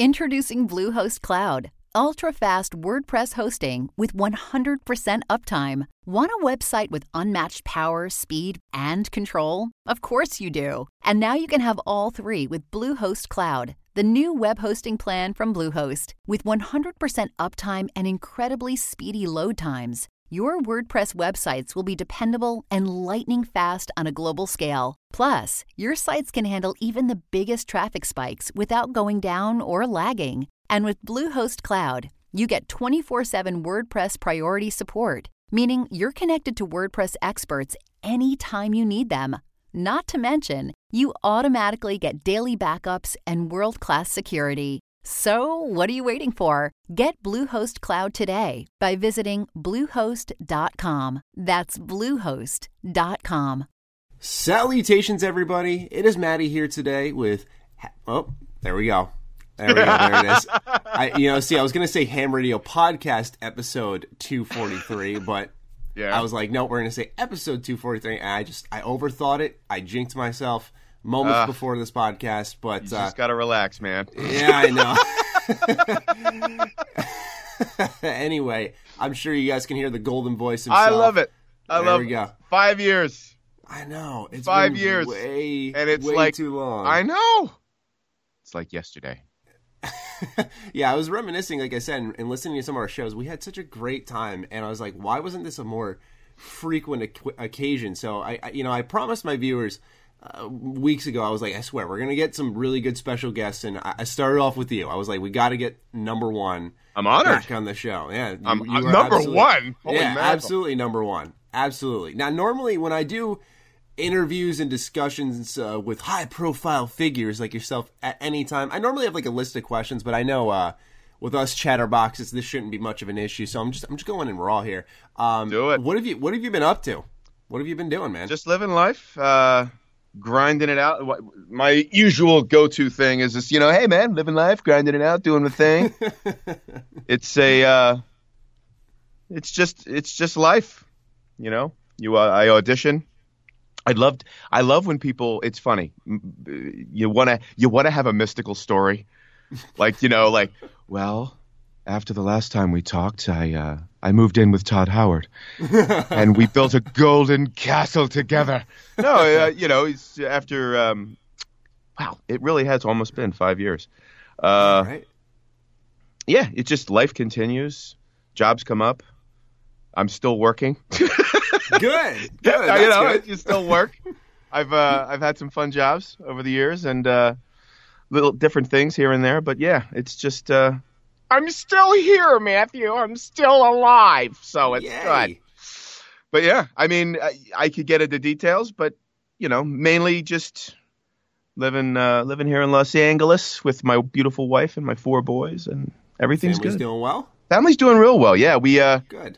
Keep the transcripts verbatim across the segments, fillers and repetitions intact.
Introducing Bluehost Cloud, ultra-fast WordPress hosting with one hundred percent uptime. Want a website with unmatched power, speed, and control? Of course you do. And now you can have all three with Bluehost Cloud, the new web hosting plan from Bluehost. With one hundred percent uptime and incredibly speedy load times, your WordPress websites will be dependable and lightning fast on a global scale. Plus, your sites can handle even the biggest traffic spikes without going down or lagging. And with Bluehost Cloud, you get twenty-four seven WordPress priority support, meaning you're connected to WordPress experts anytime you need them. Not to mention, you automatically get daily backups and world-class security. So, what are you waiting for? Get Bluehost Cloud today by visiting bluehost dot com. That's bluehost dot com. Salutations, everybody. It is Maddie here today with... Oh, there we go. There we go. There it is. I, you know, see, I was going to say Ham Radio Podcast episode two forty-three, but yeah. I was like, no, we're going to say episode two forty-three, and I just, I overthought it. I jinxed myself moments uh, before this podcast, but... You just uh, got to relax, man. Yeah, I know. Anyway, I'm sure you guys can hear the golden voice himself. I love it. I there love we go. Five years. I know. It's Five been years. way, and it's way like, too long. I know. It's like yesterday. Yeah, I was reminiscing, like I said, and, and listening to some of our shows. We had such a great time, and I was like, why wasn't this a more frequent o- occasion? So, I, I, you know, I promised my viewers uh, weeks ago, I was like, I swear, we're going to get some really good special guests, and I, I started off with you. I was like, we got to get number one I'm honored. back on the show. Yeah, you, I'm, you I'm number absolutely, one. Holy yeah, mackerel. absolutely number one. Absolutely. Now, normally when I do interviews and discussions uh, with high-profile figures like yourself at any time, I normally have like a list of questions, but I know uh, with us chatterboxes, this shouldn't be much of an issue. So I'm just I'm just going in raw here. Um, Do it. What have you What have you been up to? What have you been doing, man? Just living life, uh, grinding it out. What- My usual go-to thing is just, you know, hey man, living life, grinding it out, doing the thing. It's a, uh, it's just, it's just life. You know, you uh, I audition. I loved. I love when people. It's funny. M- You want to. You want to have a mystical story, like you know, like well, after the last time we talked, I uh, I moved in with Todd Howard, and we built a golden castle together. No, uh, you know, it's after. Um, wow, it really has almost been five years. Uh, right. Yeah, it just life continues. Jobs come up. I'm still working. Good. Good. you know, good. you still work. I've uh, I've had some fun jobs over the years and uh, little different things here and there. But yeah, it's just uh, I'm still here, Matthew. I'm still alive, so it's Yay. good. But yeah, I mean, I, I could get into details, but you know, mainly just living uh, living here in Los Angeles with my beautiful wife and my four boys, and everything's Family's good. doing well. Family's doing real well. Yeah, we uh, Good.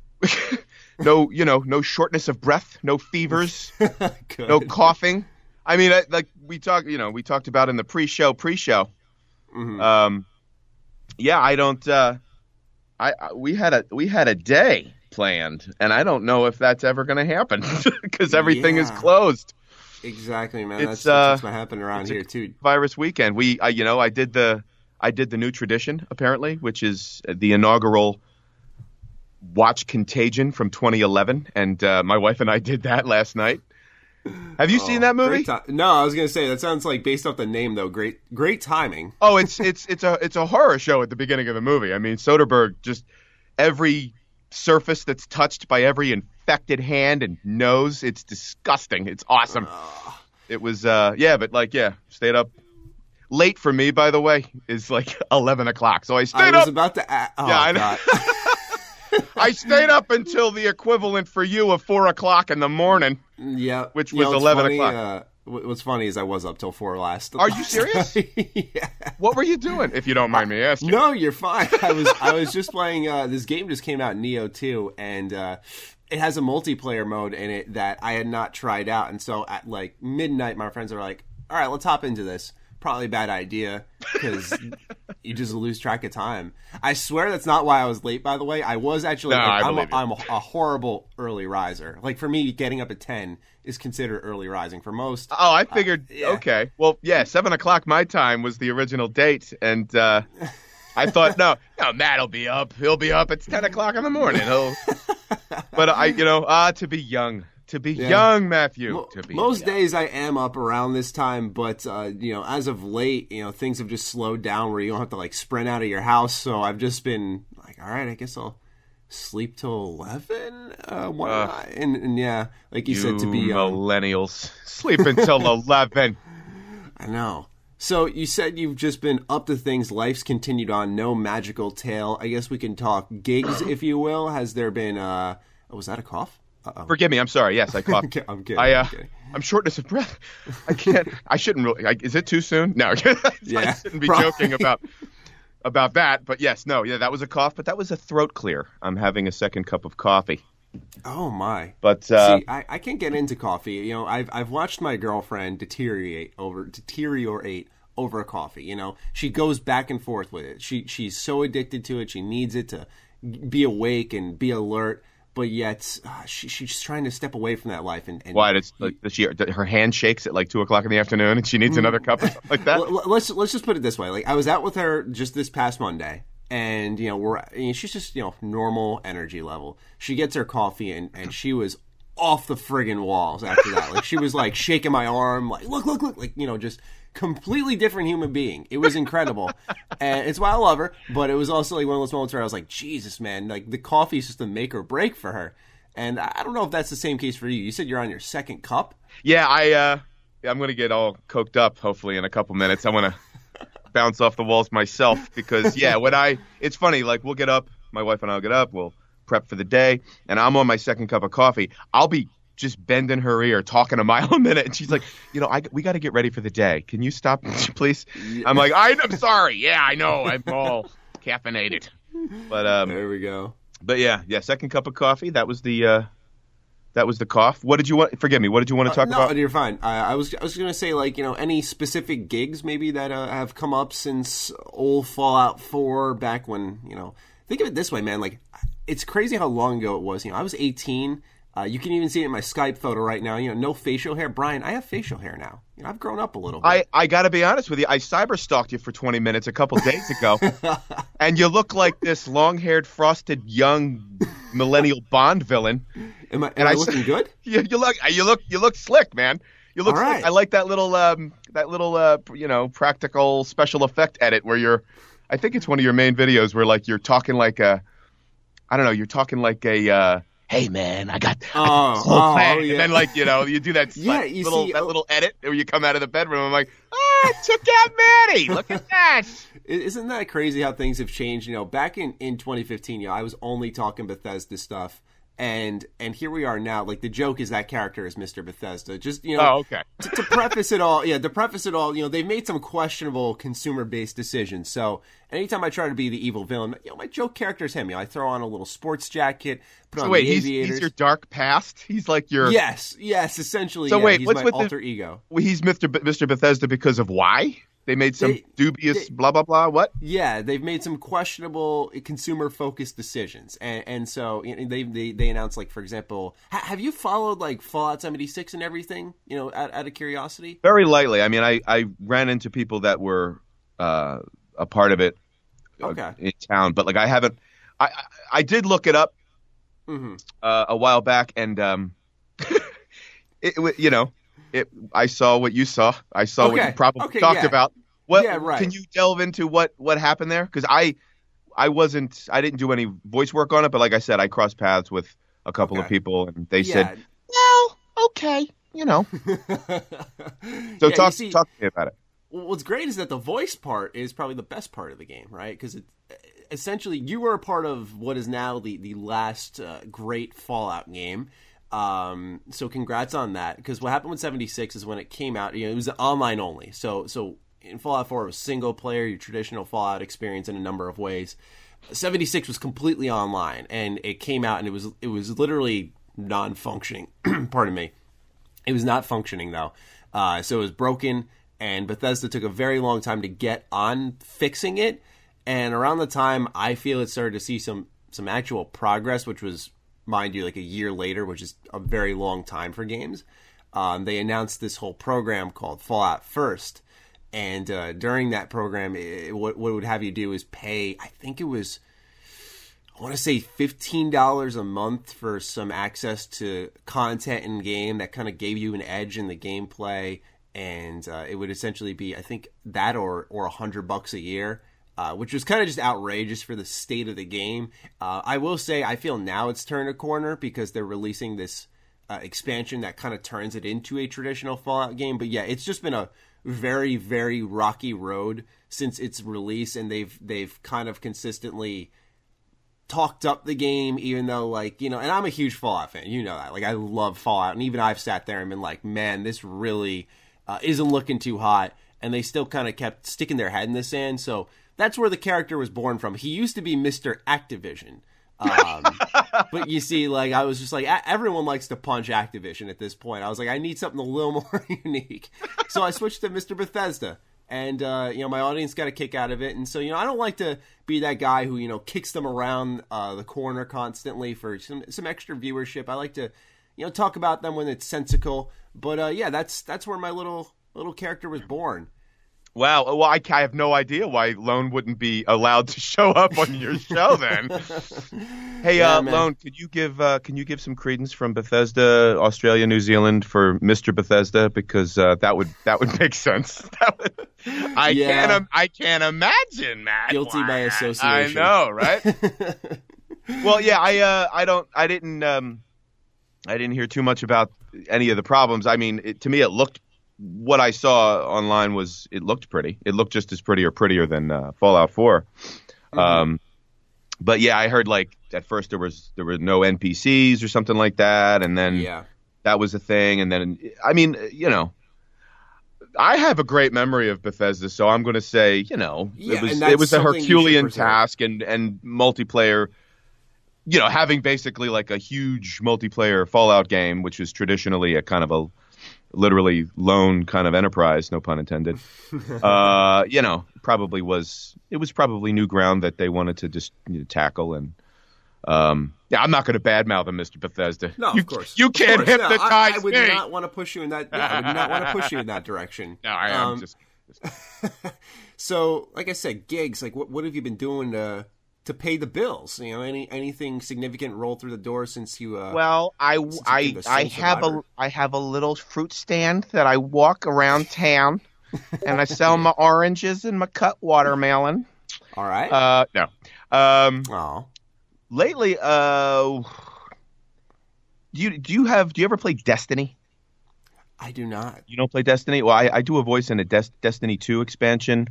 no, you know, no shortness of breath, no fevers, Good. no coughing. I mean, I, like we talked, you know, we talked about in the pre-show, pre-show. Mhm. Um, yeah, I don't. Uh, I, I we had a we had a day planned, and I don't know if that's ever going to happen because everything is Yeah. closed. Exactly, man. It's, That's, uh, that's what's happening around it's a here too. Virus weekend. We, I, you know, I did the I did the new tradition apparently, which is the inaugural Watch Contagion from twenty eleven, and uh, my wife and I did that last night. Have you Oh, seen that movie? great ti- no, I was gonna say that sounds like based off the name though. Great, great timing. Oh, it's it's it's a it's a horror show at the beginning of the movie. I mean, Soderbergh just every surface that's touched by every infected hand and nose, it's disgusting. It's awesome. It was uh yeah, but like yeah, stayed up late for me. By the way, is like eleven o'clock. So I stayed I was up. about to. A- oh, Yeah, I know. God. I stayed up until the equivalent for you of four o'clock in the morning. Yeah, Which You was know, what's eleven funny, o'clock. Uh, wh- what's funny is I was up till four last. Are you last serious? night. Yeah. What were you doing, if you don't mind me asking? No, you're fine. I was I was just playing. Uh, this game just came out, Neo two, and uh, it has a multiplayer mode in it that I had not tried out. And so at like midnight, my friends are like, "All right, let's hop into this." Probably a bad idea because you just lose track of time. I swear that's not why I was late, by the way. I was actually, No, like, I I'm, a, believe it. I'm a, a horrible early riser. Like, for me, getting up at ten is considered early rising. For most, Oh, I figured, uh, yeah. okay. Well, yeah, seven o'clock my time was the original date, and uh, I thought, no, no, Matt'll be up. He'll be up. It's ten o'clock in the morning. He'll... But, I, you know, ah, to be young. To be Yeah. young, Matthew. Mo- to be most young. days I am up around this time, but uh, you know, as of late, you know, things have just slowed down where you don't have to like sprint out of your house. So I've just been like, all right, I guess I'll sleep till eleven. Uh, why Uh, not? And, and yeah, like you, You said, to be young. millennials. Sleep until eleven. I know. So you said you've just been up to things. Life's continued on. No magical tale. I guess we can talk gigs, if you will. Has there been? Uh, oh, was that a cough? Uh-oh. Forgive me. I'm sorry. Yes, I coughed. I'm kidding. I, uh, I'm kidding. I'm shortness of breath. I can't. I shouldn't really. I, is it too soon? No. I Yeah, shouldn't be probably. joking about about that. But yes, no. Yeah, that was a cough. But that was a throat clear. I'm having a second cup of coffee. Oh my! But uh, See, I, I can't get into coffee. You know, I've I've watched my girlfriend deteriorate over deteriorate over coffee. You know, she goes back and forth with it. She she's so addicted to it. She needs it to be awake and be alert. But yet, uh, she, she's trying to step away from that life. And, and why does like, does she her hand shakes at like two o'clock in the afternoon and she needs another cup or something like that? L- l- let's let's just put it this way. Like, I was out with her just this past Monday, and you know we're you know, she's just you know normal energy level. She gets her coffee, and, and she was off the friggin' walls after that. Like, she was like shaking my arm, like look look look, like you know just completely different human being. It was incredible, and it's why I love her. But it was also like one of those moments where I was like, Jesus, man, like the coffee is just a make or break for her. And I don't know if that's the same case for you. You said you're on your second cup. Yeah, I uh, I'm gonna get all coked up hopefully in a couple minutes. I want to bounce off the walls myself because yeah, when I it's funny like we'll get up, my wife and I'll get up, we'll prep for the day, and I'm on my second cup of coffee. I'll be just bending her ear, talking a mile a minute, and she's like, you know, I we got to get ready for the day. Can you stop, please? I'm like, I, I'm sorry. Yeah, I know. I'm all caffeinated, but um, There we go. but yeah, yeah. Second cup of coffee. That was the uh, that was the cough. What did you want? Forgive me. What did you want to talk Uh, no, about? you're fine. I, I was I was gonna say like you know any specific gigs maybe that uh, have come up since old Fallout four back when you know think of it this way, man. Like it's crazy how long ago it was. You know, I was eighteen. Uh, you can even see it in my Skype photo right now. You know, no facial hair. Brian, I have facial hair now. You know, I've grown up a little bit. I, I got to be honest with you. I cyber stalked you for twenty minutes a couple days ago, and you look like this long-haired, frosted, young millennial Bond villain. Am I, am and I I- looking good? You, you look you look you look slick, man. You look All slick. right. I like that little um that little uh you know practical special effect edit where you're. I think it's one of your main videos where like you're talking like a, I don't know, you're talking like a. Uh, Hey man, I got, I got this Oh, whole oh, plan. oh, yeah. And then like you know you do that Yeah, like, you little see, that oh- little edit where you come out of the bedroom. I'm like, ah, I took out Maddie. Look at that. Isn't that crazy how things have changed? You know, back in, in twenty fifteen, you know, I was only talking Bethesda stuff, and and here we are now. Like the joke is that character is Mister Bethesda. Just you know, Oh, okay. to, to preface it all, yeah, to preface it all, you know, they've made some questionable consumer-based decisions. So anytime I try to be the evil villain, you know, my joke character is him. You know, I throw on a little sports jacket, put So on wait, the he's, aviators. he's your dark past. He's like your. Yes, yes, essentially. So yeah, wait, he's what's my with the- alter ego. He's Mister B- Mister Bethesda because of why? They made some They- dubious they- blah blah blah. What? Yeah, they've made some questionable consumer-focused decisions, and, and so you know, they, they they announced, like, for example, ha- have you followed like Fallout seventy-six and everything? You know, out, out of curiosity. Very lightly. I mean, I, I ran into people that were uh, a part of it uh, Okay. in town, but like I haven't. I I, I did look it up Mm-hmm. uh, a while back, and um, it, it you know, it. I saw what you saw. I saw what Okay. you probably Okay, talked yeah. about. What? Yeah, right. Can you delve into what what happened there? Because I I wasn't. I didn't do any voice work on it, but like I said, I crossed paths with a couple of Okay. people, and they Yeah. said, "Well, okay, you know." So Yeah, talk you see, talk to me about it. Well, what's great is that the voice part is probably the best part of the game, right? Because it, essentially you were a part of what is now the the last uh, great Fallout game. Um, so congrats on that. Because what happened with seventy-six is when it came out, you know, it was online only. So so in Fallout four, it was single player, your traditional Fallout experience in a number of ways. seventy-six was completely online, and it came out, and it was it was literally non-functioning. Pardon me. It was not functioning though, uh, so it was broken. and Bethesda took a very long time to get on fixing it. And around the time I feel it started to see some some actual progress, which was, mind you, like a year later, which is a very long time for games, um, they announced this whole program called Fallout First. And uh, during that program, it, what, what it would have you do is pay, I think it was, I want to say fifteen dollars a month for some access to content in game that kind of gave you an edge in the gameplay. And uh, it would essentially be, I think, that or or a hundred bucks a year, uh, which was kind of just outrageous for the state of the game. Uh, I will say, I feel now it's turned a corner because they're releasing this uh, expansion that kind of turns it into a traditional Fallout game. But yeah, it's just been a very, very rocky road since its release, and they've they've kind of consistently talked up the game, even though, like, you know, and I'm a huge Fallout fan, you know that. Like, I love Fallout, and even I've sat there and been like, man, this really uh, isn't looking too hot, and they still kind of kept sticking their head in the sand. So that's where the character was born from. He used to be Mister Activision. Um, but you see, like, I was just like, everyone likes to punch Activision at this point. I was like, I need something a little more unique. So I switched to Mister Bethesda, and, uh, you know, my audience got a kick out of it. And so, you know, I don't like to be that guy who, you know, kicks them around uh, the corner constantly for some, some extra viewership. I like to, you know, talk about them when it's sensical. But, uh, yeah, that's, that's where my little, little character was born. Wow. Well, I, I have no idea why Lone wouldn't be allowed to show up on your show then. Hey, yeah, uh, Lone, could you give uh, can you give some credence from Bethesda, Australia, New Zealand for Mister Bethesda, because uh, that would that would make sense. That would, I yeah. can't I can't imagine, man. Guilty by association. I know, right? Well, yeah, I uh, I don't I didn't um, I didn't hear too much about any of the problems. I mean, it, to me, it looked. What I saw online was it looked pretty. It looked just as pretty or prettier than uh, Fallout four. Mm-hmm. Um, but yeah, I heard like at first there was there were no N P Cs or something like that, and then yeah. that was a thing. And then I mean, you know, I have a great memory of Bethesda, so I'm going to say, you know, yeah, it was it was a Herculean task and and multiplayer. You know, having basically like a huge multiplayer Fallout game, which is traditionally a kind of a literally lone kind of enterprise, no pun intended. uh, you know, probably was it was probably new ground that they wanted to just you know, tackle. And um, yeah, I'm not going to badmouth them, Mister Bethesda. No, you, of course you of can't course. hypnotize no, I, I would me. not want to push you in that. Yeah, I would not want to push you in that direction. No, I am um, just. just... So, like I said, gigs. Like, what what have you been doing to to pay the bills? You know, any anything significant roll through the door since you? Uh, well, I I I have survivor? a I have a little fruit stand that I walk around town, and I sell my oranges and my cut watermelon. All right. Uh, no. Um. Oh. Lately, uh, do you do you have do you ever play Destiny? I do not. You don't play Destiny? Well, I, I do a voice in a Des- Destiny two expansion.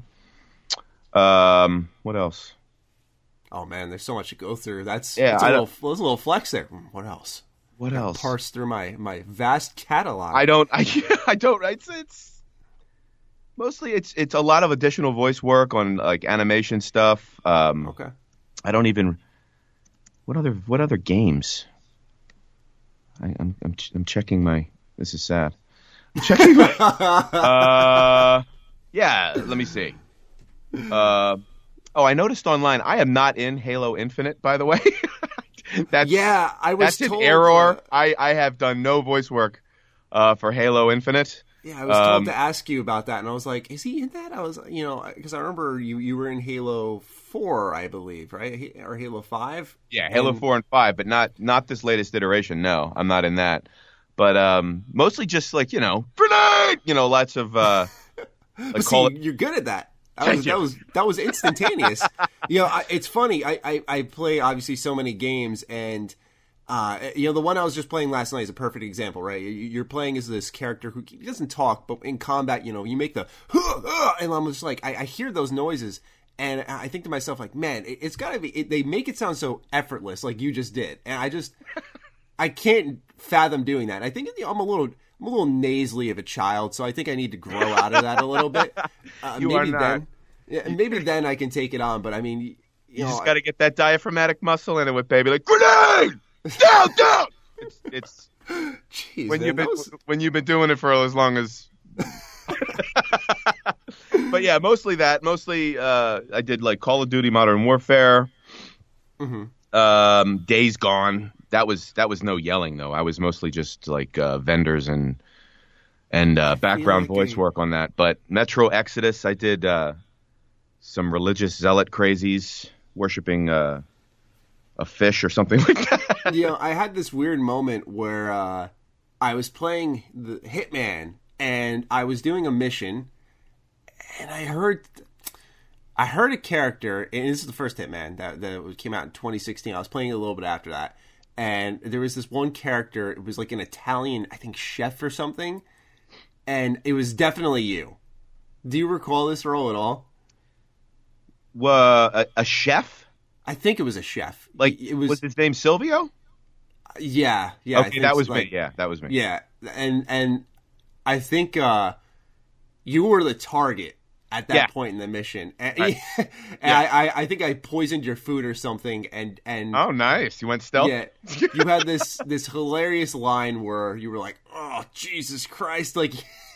Um. What else? Oh man, there's so much to go through. That's yeah, that's a I little, there's a little flex there. What else? What else? Parse through my, my vast catalog. I don't. I I don't. It's it's mostly it's it's a lot of additional voice work on like animation stuff. Um, okay. I don't even. What other what other games? I, I'm I'm I'm checking my. This is sad. I'm checking my. uh, yeah. Let me see. Uh. Oh, I noticed online. I am not in Halo Infinite, by the way. that's, yeah, I was that's told, an error. Uh, I, I have done no voice work uh, for Halo Infinite. Yeah, I was told um, to ask you about that, and I was like, "Is he in that?" I was, you know, because I remember you, you were in Halo four, I believe, right, or Halo five. Yeah, and... Halo four and five, but not not this latest iteration. No, I'm not in that. But um, mostly just like you know, grenade. You know, lots of. Uh, like see, call it... you're good at that. That was, that was that was instantaneous. You know, I, it's funny. I, I, I play obviously so many games, and uh, you know the one I was just playing last night is a perfect example, right? You're playing as this character who he doesn't talk, but in combat, you know, you make the and I'm just like, I, I hear those noises, and I think to myself, like, man, it, it's got to be. It, they make it sound so effortless, like you just did, and I just I can't fathom doing that. I think you know, I'm a little. I'm a little nasally of a child, so I think I need to grow out of that a little bit. Uh, you maybe are not. then, yeah, maybe then I can take it on. But I mean, you, you know, just got to get that diaphragmatic muscle in it with baby, like grenade, down, down. It's, it's Jeez, when man, you've been was... when you've been doing it for as long as But yeah, mostly that. Mostly, uh, I did like Call of Duty Modern Warfare, Mm-hmm. um, Days Gone. That was that was no yelling though. I was mostly just like uh, vendors and and uh, background like voice I- work on that. But Metro Exodus, I did uh, some religious zealot crazies worshiping uh, a fish or something like that. You know, I had this weird moment where uh, I was playing the Hitman and I was doing a mission, and I heard, I heard a character, and this is the first Hitman that that came out in twenty sixteen. I was playing it a little bit after that, and there was this one character. It was like an Italian, I think, chef or something, and it was definitely you. Do you recall this role at all? Well, a, a chef? I think it was a chef. Like, it was. was his name Silvio? Yeah, yeah. I Okay, think that was like, me. Yeah, that was me. Yeah, and and I think uh, you were the target at that Yeah. point in the mission, and, Right. and Yeah. I, I I think I poisoned your food or something, and and Oh, nice. You went stealth? yeah, you had this this hilarious line where you were like, "Oh Jesus Christ!" like.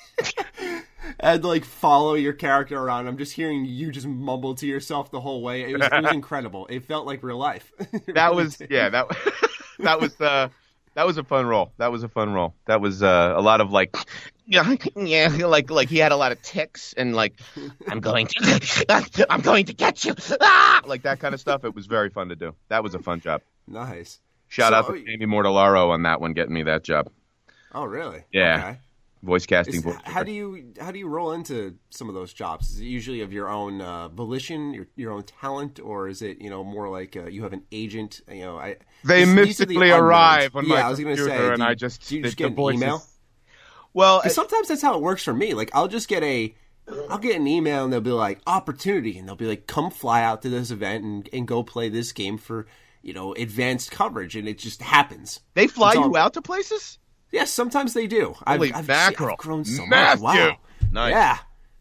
And like follow your character around. I'm just hearing you just mumble to yourself the whole way. It was, it was incredible. It felt like real life. It That really was did. yeah that that was uh that was a fun role. That was a fun role. That was uh, a lot of like yeah yeah like like he had a lot of tics and like I'm going to I'm going to get you ah! like that kind of stuff. It was very fun to do. That was a fun job. Nice. Shout So- out to Amy Mortellaro on that one getting me that job. Oh really? Yeah. Okay. Voice casting. Is- voice how do you how do you roll into some of those jobs? Is it usually of your own uh, volition, your your own talent, or is it you know more like uh, you have an agent? You know, I They these- these are the mystically unknowns. arrive on yeah, my I was gonna computer, say, and do you, I just do you just the get an voices- email? Well, 'Cause sometimes that's how it works for me. Like I'll just get a I'll get an email and they'll be like opportunity, and they'll be like come fly out to this event and, and go play this game for you know advanced coverage, and it just happens. they fly It's all- you out to places. Yes, sometimes they do. Holy I've, I've, mackerel. I've grown so Matthew. much. Wow. Nice. Yeah.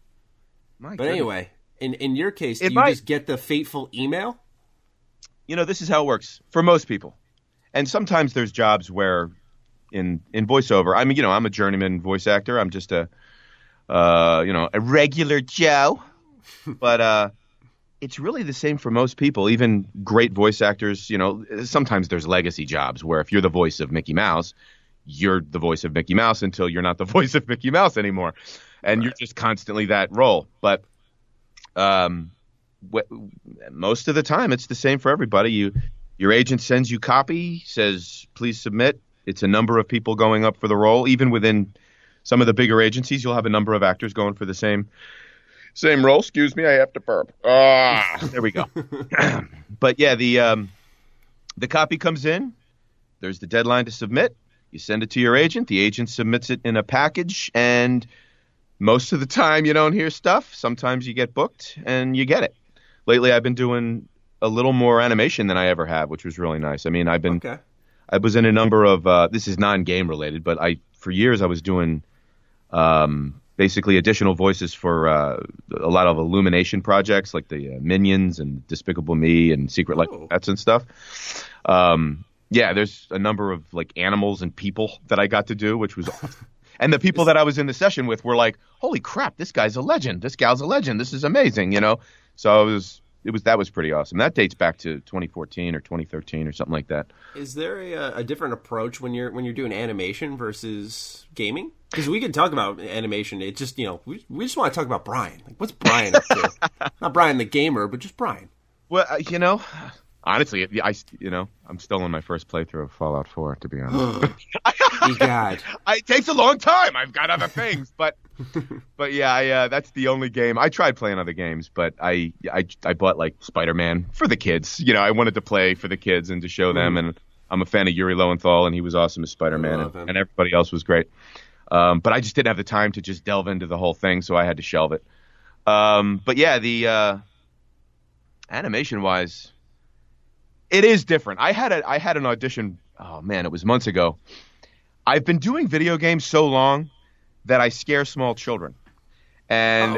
My But goodness. anyway, in in your case, do It you might- just get the fateful email? you know, this is how it works for most people. And sometimes there's jobs where in in voiceover, I mean, you know, I'm a journeyman voice actor. I'm just a, uh, you know, a regular Joe. But uh, it's really the same for most people, even great voice actors. You know, sometimes there's legacy jobs where if you're the voice of Mickey Mouse, you're the voice of Mickey Mouse until you're not the voice of Mickey Mouse anymore. And Right. you're just constantly that role. But um, wh- most of the time, it's the same for everybody. You, your agent sends you copy, says, please submit. It's a number of people going up for the role. Even within some of the bigger agencies, you'll have a number of actors going for the same same role. Excuse me, I have to burp. Ah, there we go. But yeah, the um, the copy comes in. There's the deadline to submit. You send it to your agent. The agent submits it in a package, and most of the time you don't hear stuff. Sometimes you get booked and you get it. Lately, I've been doing a little more animation than I ever have, which was really nice. I mean, I've been Okay. I was in a number of uh, this is non-game related, but I for years I was doing um, basically additional voices for uh, a lot of Illumination projects like the uh, Minions and Despicable Me and Secret Life Oh. of Pets and stuff. Um, yeah, there's a number of like animals and people that I got to do, which was and the people that I was in the session with were like, "Holy crap, this guy's a legend! This gal's a legend! This is amazing!" You know. So it was it was that was pretty awesome. That dates back to twenty fourteen or twenty thirteen or something like that. Is there a, a different approach when you're when you're doing animation versus gaming? Because we could talk about animation. It just you know we we just want to talk about Brian. Like, what's Brian up to? Not Brian the gamer, but just Brian. Well, uh, you know, honestly, I you know I'm still on my first playthrough of Fallout four. To be honest, You God. I, it takes a long time. I've got other things, but but yeah, I, uh, that's the only game. I tried playing other games, but I I, I bought like Spider-Man for the kids. You know, I wanted to play for the kids and to show them. And I'm a fan of Yuri Lowenthal, and he was awesome as Spider-Man, I love and, him. and everybody else was great. Um, but I just didn't have the time to just delve into the whole thing, so I had to shelve it. Um, but yeah, the uh, animation-wise, it is different. I had a I had an audition. Oh man, it was months ago. I've been doing video games so long that I scare small children. And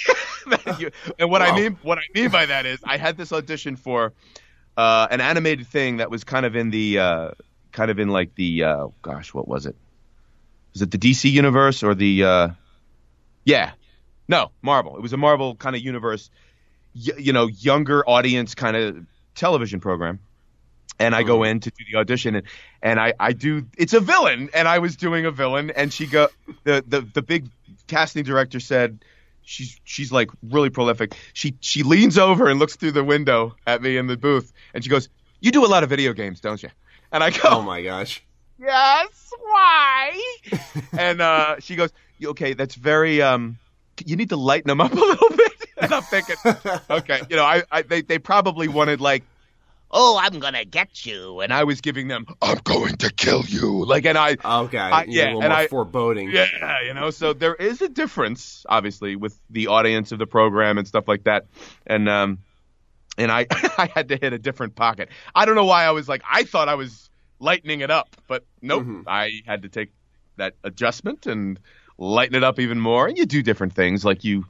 Oh. and what I Wow. mean what I mean by that is I had this audition for uh, an animated thing that was kind of in the uh, kind of in like the uh, gosh, what was it? Was it the D C universe or the uh, Yeah. No, Marvel. It was a Marvel kind of universe, y- you know, younger audience kind of television program. And I go in to do the audition, and, and I, I do, it's a villain, and I was doing a villain, and she go, the, the, the big casting director said, she's, she's like really prolific. She, she leans over and looks through the window at me in the booth, and she goes, "You do a lot of video games, don't you?" And I go, "Oh my gosh. Yes, why?" And uh, she goes, "Okay, that's very, um, you need to lighten them up a little bit." And I'm thinking, okay, you know, I, I they, they probably wanted like, "Oh, I'm gonna get you," and I was giving them, "I'm going to kill you," like, and I, okay, I, yeah, a little and more I, foreboding, yeah, you know, so there is a difference, obviously, with the audience of the program and stuff like that, and um, and I, I had to hit a different pocket. I don't know why I was like, I thought I was lightening it up, but nope, mm-hmm. I had to take that adjustment and lighten it up even more. And you do different things, like you,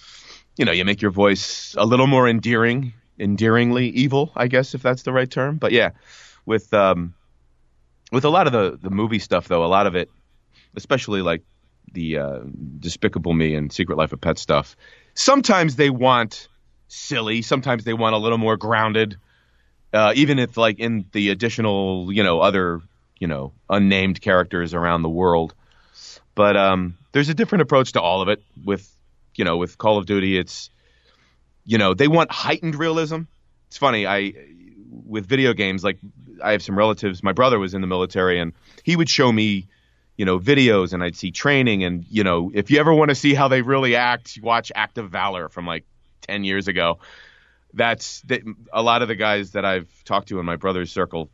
you know, you make your voice a little more endearing. endearingly evil, I guess, if that's the right term. But yeah, with um, with a lot of the, the movie stuff, though, a lot of it, especially like the uh, Despicable Me and Secret Life of Pets stuff, sometimes they want silly, sometimes they want a little more grounded, uh, even if like in the additional, you know, other, you know, unnamed characters around the world. But um, there's a different approach to all of it. With, you know, with Call of Duty, it's, you know, they want heightened realism. It's funny. I, with video games, like I have some relatives. My brother was in the military, and he would show me, you know, videos, and I'd see training. And, you know, if you ever want to see how they really act, watch Act of Valor from like ten years ago. That's the, a lot of the guys that I've talked to in my brother's circle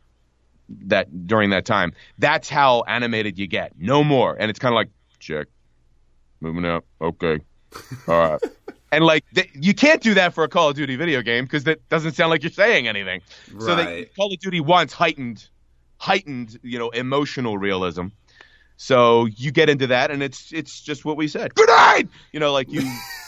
that during that time. That's how animated you get. No more. And it's kind of like, check, moving up. Okay. All right. And like they, you can't do that for a Call of Duty video game because that doesn't sound like you're saying anything. Right. So they, Call of Duty wants heightened, heightened, you know, emotional realism. So you get into that, and it's it's just what we said. Good night. You know, like you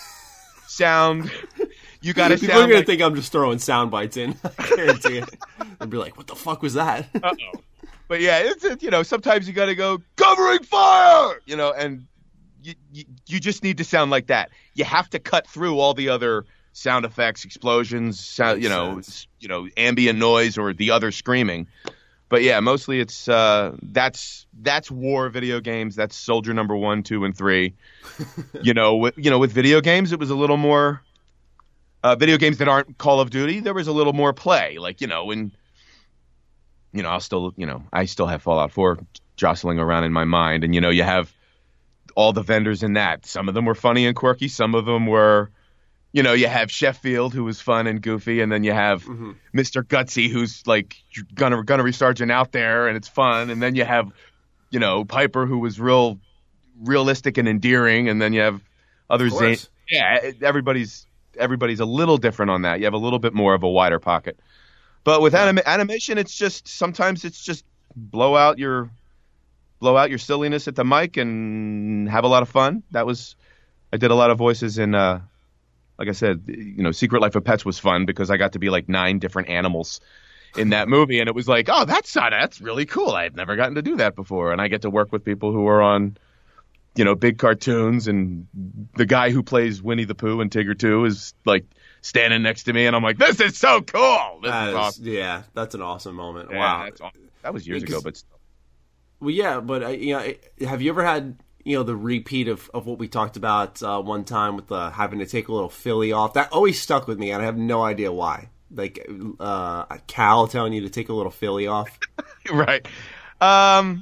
sound. You got to sound. People are gonna like, think I'm just throwing sound bites in. I guarantee it. They'd be like, "What the fuck was that?" Uh-oh. But yeah, it's it, you know, sometimes you got to go covering fire. You know, and. You, you, you just need to sound like that. You have to cut through all the other sound effects, explosions, sound, you know, sense. you know, ambient noise or the other screaming. But yeah, mostly it's uh, that's that's war video games. That's Soldier Number One, Two, and Three. you know, with, you know, with video games, it was a little more. Uh, video games that aren't Call of Duty, there was a little more play. Like, you know, when you know, I'll still, you know, I still have Fallout four jostling around in my mind, and you know, you have. All the vendors in that. Some of them were funny and quirky. Some of them were, you know, you have Sheffield, who was fun and goofy, and then you have mm-hmm. Mister Gutsy, who's like Gunnery, Gunnery Sergeant out there, and it's fun. And then you have, you know, Piper, who was real realistic and endearing, and then you have other Zane. Yeah, everybody's everybody's a little different on that. You have a little bit more of a wider pocket. But with anim- animation, it's just sometimes it's just blow out your. blow out your silliness at the mic and have a lot of fun. That was, I did a lot of voices in, uh, like I said, you know, Secret Life of Pets was fun because I got to be like nine different animals in that movie. And it was like, oh, that's, that's really cool. I had never gotten to do that before. And I get to work with people who are on, you know, big cartoons. And the guy who plays Winnie the Pooh and Tigger too is like standing next to me. And I'm like, this is so cool. This that is is, awesome. Yeah, that's an awesome moment. Yeah, wow. That's awesome. That was years ago, but still. Well, yeah, but uh, you know, have you ever had you know the repeat of, of what we talked about uh, one time with uh, having to take a little Philly off? That always stuck with me, and I have no idea why. Like uh, Cal telling you to take a little Philly off, right? Um,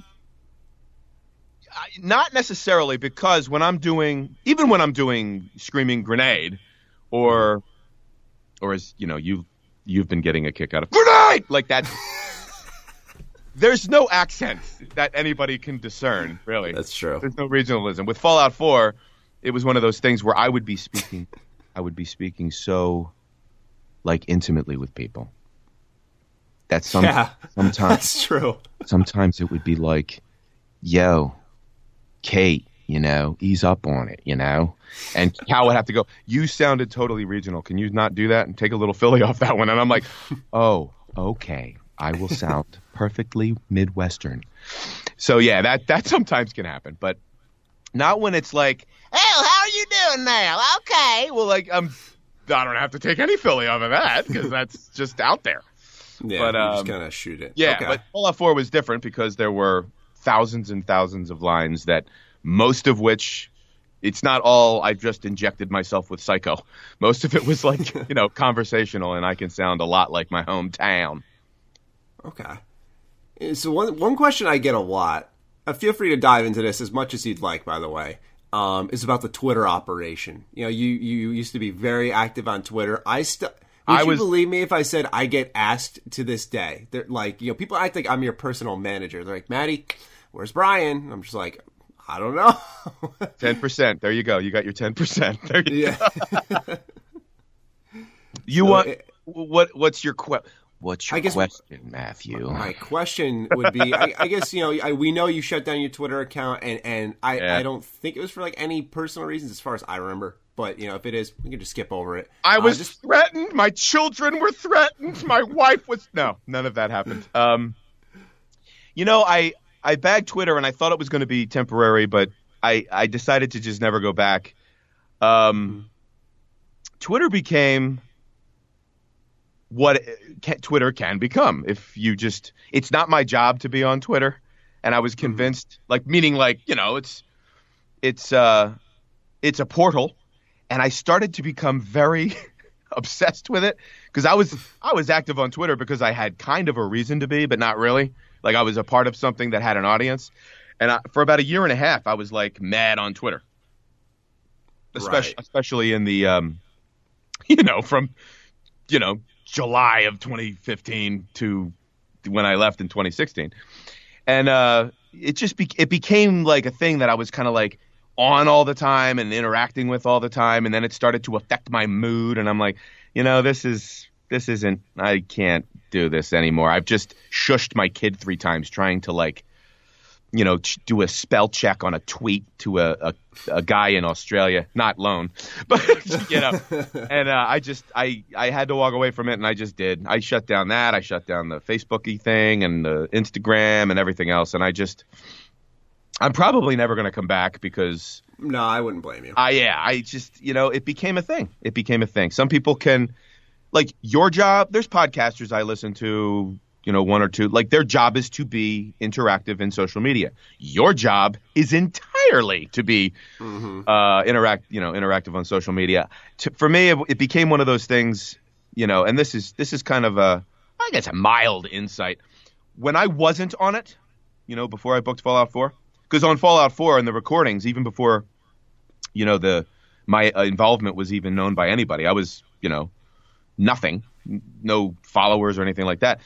not necessarily, because when I'm doing, even when I'm doing Screaming Grenade, or or as you know, you you've been getting a kick out of Grenade, like that. There's no accent that anybody can discern, really. That's true. There's no regionalism. With Fallout four, it was one of those things where I would be speaking, I would be speaking so, like, intimately with people. That some, yeah, sometimes that's true. Sometimes it would be like, "Yo, Kate, you know, ease up on it, you know." And Cal would have to go, "You sounded totally regional. Can you not do that and take a little Philly off that one?" And I'm like, "Oh, okay. I will sound perfectly Midwestern." So yeah, that that sometimes can happen, but not when it's like, "Oh, how are you doing there? Okay. Well, like, I'm, I don't have to take any Philly off of that because that's just out there. Yeah, but, you um, just kind of shoot it. Yeah, okay. but Fallout four was different because there were thousands and thousands of lines that most of which, it's not all I just injected myself with Psycho. Most of it was like, you know, conversational, and I can sound a lot like my hometown. Okay. So one one question I get a lot, uh, feel free to dive into this as much as you'd like, by the way, um, is about the Twitter operation. You know, you, you used to be very active on Twitter. I still... Would I you was, believe me if I said I get asked to this day? They're like, you know, people act like I'm your personal manager. They're like, Maddie, where's Brian? I'm just like, I don't know. ten percent. There you go. You got your ten percent. There you yeah. go. you so want, it, what, what's your question? What's your I guess, question, Matthew? My question would be, I, I guess, you know, I, we know you shut down your Twitter account, and, and I, yeah. I don't think it was for, like, any personal reasons as far as I remember. But, you know, if it is, we can just skip over it. I was uh, just... threatened. My children were threatened. My wife was... No, none of that happened. Um, you know, I, I bagged Twitter, and I thought it was going to be temporary, but I, I decided to just never go back. Um, Twitter became what can, Twitter can become. If you just... It's not my job to be on Twitter, and I was convinced, mm-hmm. like, meaning like, you know, it's it's uh, it's a portal. And I started to become very obsessed with it because I was I was active on Twitter because I had kind of a reason to be, but not really. Like I was a part of something that had an audience. And I, for about a year and a half, I was like mad on Twitter, especially right. especially in the, um, you know, from, you know, July of twenty fifteen to when I left in twenty sixteen. And uh, it just be- it became like a thing that I was kind of like on all the time and interacting with all the time, and then it started to affect my mood, and I'm like, you know, this is this isn't I can't do this anymore. I've just shushed my kid three times trying to like, you know, ch- do a spell check on a tweet to a, a, a guy in Australia, not loan, but you know, and uh, I just I I had to walk away from it, and I just did. I shut down that. I shut down the Facebooky thing and the Instagram and everything else, and I just. I'm probably never going to come back because... No, I wouldn't blame you. I, yeah, I just, you know, it became a thing. It became a thing. Some people can, like, your job, there's podcasters I listen to, you know, one or two. Like, their job is to be interactive in social media. Your job is entirely to be mm-hmm. uh, interact, you know, interactive on social media. To, for me, it, it became one of those things, you know, and this is this is kind of a, I guess, a mild insight. When I wasn't on it, you know, before I booked Fallout four... Because on Fallout four and the recordings, even before, you know, the my uh, involvement was even known by anybody, I was, you know, nothing, no followers or anything like that.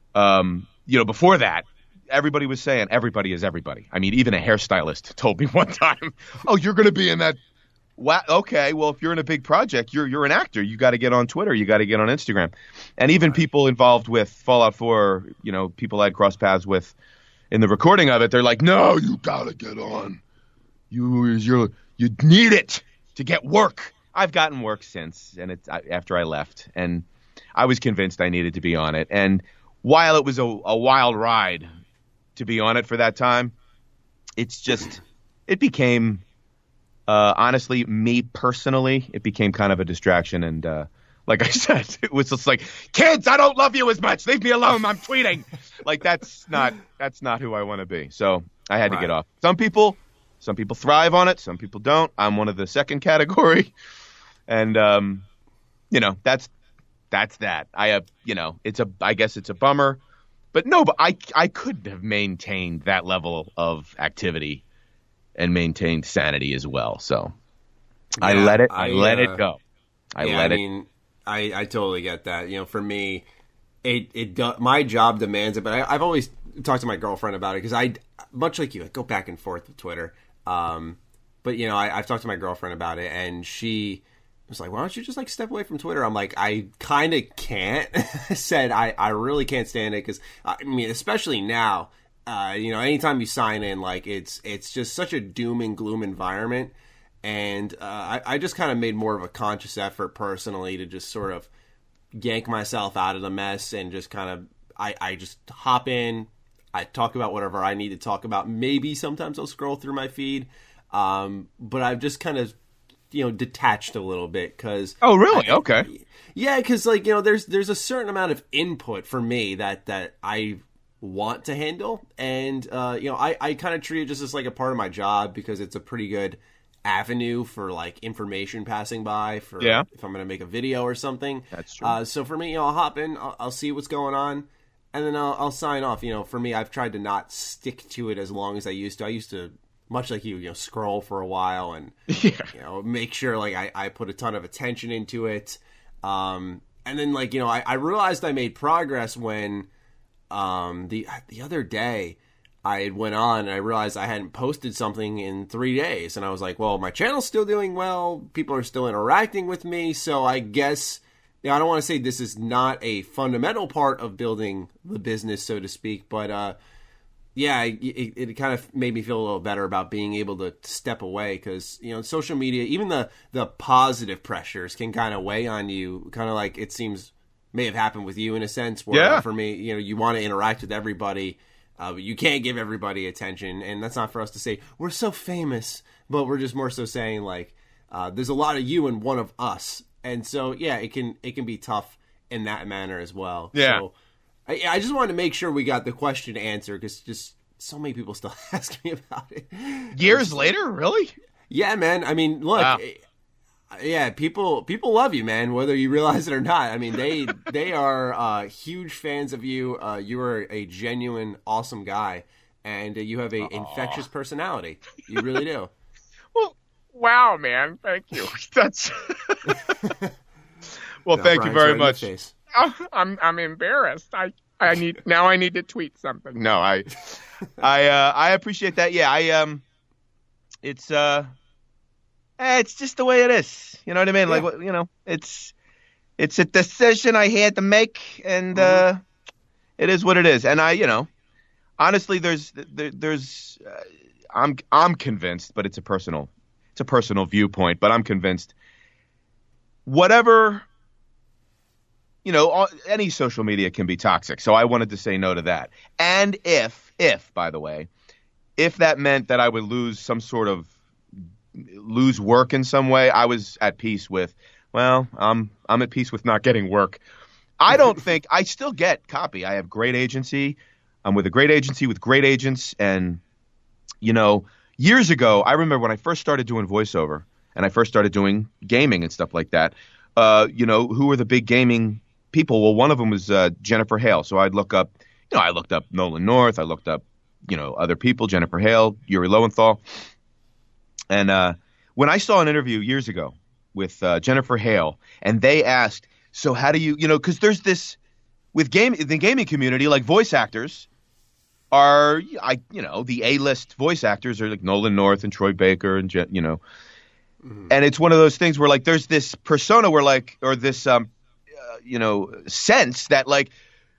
Um, you know, before that, everybody was saying everybody is everybody. I mean, even a hairstylist told me one time, "Oh, you're going to be in that." Wow, okay, well, if you're in a big project, you're you're an actor. You got to get on Twitter. You got to get on Instagram, and even people involved with Fallout four, you know, people I'd crossed paths with. In the recording of it, they're like, "No, you gotta get on. You you you need it to get work." I've gotten work since, and it's after I left, and I was convinced I needed to be on it. And while it was a, a wild ride to be on it for that time, it's just it became uh, honestly me personally, it became kind of a distraction. And uh, like I said, it was just like, kids, I don't love you as much. Leave me alone. I'm tweeting. Like that's not that's not who I want to be. So I had to right. get off. Some people, some people thrive on it. Some people don't. I'm one of the second category. And um, you know, that's that's that. I have, you know, it's a I guess it's a bummer, but no, but I I couldn't have maintained that level of activity and maintained sanity as well. So yeah, I let it I, I let uh, it go. I yeah, let I it. Mean, I I totally get that. You know, for me. It it do, my job demands it, but I, I've always talked to my girlfriend about it because I, much like you, I go back and forth with Twitter. Um, but you know, I, I've talked to my girlfriend about it, and she was like, "Why don't you just like step away from Twitter?" I'm like, I kind of can't. Said I, I really can't stand it because I mean, especially now, uh, you know, anytime you sign in, like it's it's just such a doom and gloom environment, and uh, I, I just kind of made more of a conscious effort personally to just sort of yank myself out of the mess and just kind of I, I just hop in, I talk about whatever I need to talk about. Maybe sometimes I'll scroll through my feed, um, but I've just kind of you know, detached a little bit because. Oh, really? I, okay. Yeah, because like you know, there's there's a certain amount of input for me that that I want to handle, and uh, you know, I I kind of treat it just as like a part of my job because it's a pretty good avenue for like information passing by for yeah. if I'm going to make a video or something. That's true. Uh, so for me, you know, I'll hop in, I'll, I'll see what's going on, and then I'll, I'll sign off. You know, for me, I've tried to not stick to it as long as I used to. I used to, much like you, you know, scroll for a while and yeah. you know make sure like I, I put a ton of attention into it. Um, and then like you know, I, I realized I made progress when um, the the other day. I went on and I realized I hadn't posted something in three days. And I was like, well, my channel's still doing well. People are still interacting with me. So I guess, you know, I don't want to say this is not a fundamental part of building the business, so to speak. But, uh, yeah, it, it kind of made me feel a little better about being able to step away. Because, you know, social media, even the, the positive pressures can kind of weigh on you. Kind of like it seems may have happened with you in a sense. Where yeah. for me, you know, you want to interact with everybody. Uh, but you can't give everybody attention, and that's not for us to say, we're so famous, but we're just more so saying, like, uh, there's a lot of you and one of us. And so, yeah, it can it can be tough in that manner as well. Yeah. So, I, I just wanted to make sure we got the question answered, because just so many people still ask me about it. Years later? Really? Yeah, man. I mean, look... Wow. Yeah, people people love you, man, whether you realize it or not. I mean, they they are uh, huge fans of you. Uh, you are a genuine, awesome guy, and uh, you have a Aww. infectious personality. You really do. Well, wow, man, thank you. That's well, no, thank Brian's you very right much. in the face. I'm I'm embarrassed. I I need now. I need to tweet something. No, I I uh, I appreciate that. Yeah, I um, it's uh. It's just the way it is. You know what I mean? Yeah. Like, you know, it's it's a decision I had to make, and mm-hmm. uh, it is what it is. And I, you know, honestly, there's there, there's uh, I'm I'm convinced, but it's a personal it's a personal viewpoint. But I'm convinced, whatever, you know, any social media can be toxic. So I wanted to say no to that. And if if by the way, if that meant that I would lose some sort of lose work in some way, I was at peace with, well, I'm I'm at peace with not getting work. I don't think I still get copy. I have great agency. I'm with a great agency with great agents. And, you know, years ago, I remember when I first started doing voiceover and I first started doing gaming and stuff like that, uh, you know, who were the big gaming people? Well, one of them was uh, Jennifer Hale. So I'd look up, you know, I looked up Nolan North. I looked up, you know, other people, Jennifer Hale, Yuri Lowenthal. And uh, when I saw an interview years ago with uh, Jennifer Hale, and they asked, so how do you, you know, because there's this, with game, the gaming community, like voice actors are, I, you know, the A-list voice actors are like Nolan North and Troy Baker and, you know, mm-hmm. and it's one of those things where like there's this persona where like, or this, um, uh, you know, sense that like,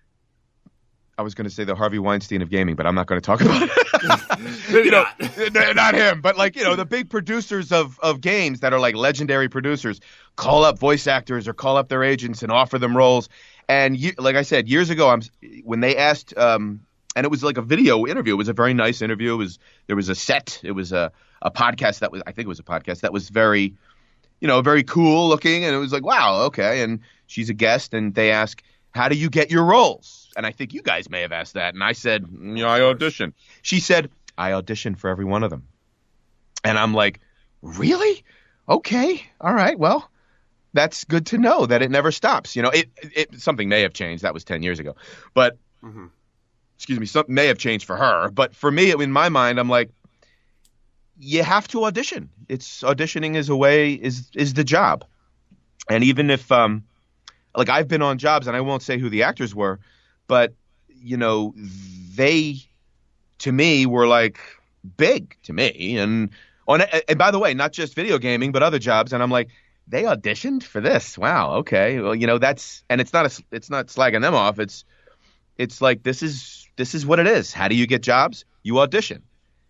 I was going to say the Harvey Weinstein of gaming, but I'm not going to talk about it. you know, not. not him, but like, you know, the big producers of, of games that are like legendary producers call up voice actors or call up their agents and offer them roles. And you, like I said, years ago, I'm when they asked, um, and it was like a video interview. It was a very nice interview. It was there was a set. It was a, a podcast that was, I think it was a podcast that was very, you know, very cool looking. And it was like, wow, okay. And she's a guest, and they ask, how do you get your roles? And I think you guys may have asked that. And I said, you know, I audition. She said, I audition for every one of them. And I'm like, really? Okay. All right. Well, that's good to know that it never stops. You know, it, it something may have changed. That was ten years ago. But, mm-hmm. excuse me, something may have changed for her. But for me, in my mind, I'm like, you have to audition. It's auditioning is a way, is is the job. And even if, um, like I've been on jobs, and I won't say who the actors were, but, you know, they, to me, were like big to me. And on, and by the way, not just video gaming, but other jobs. And I'm like, they auditioned for this. Wow. Okay. Well, you know, that's, and it's not, a, it's not slagging them off. It's, it's like, this is, this is what it is. How do you get jobs? You audition.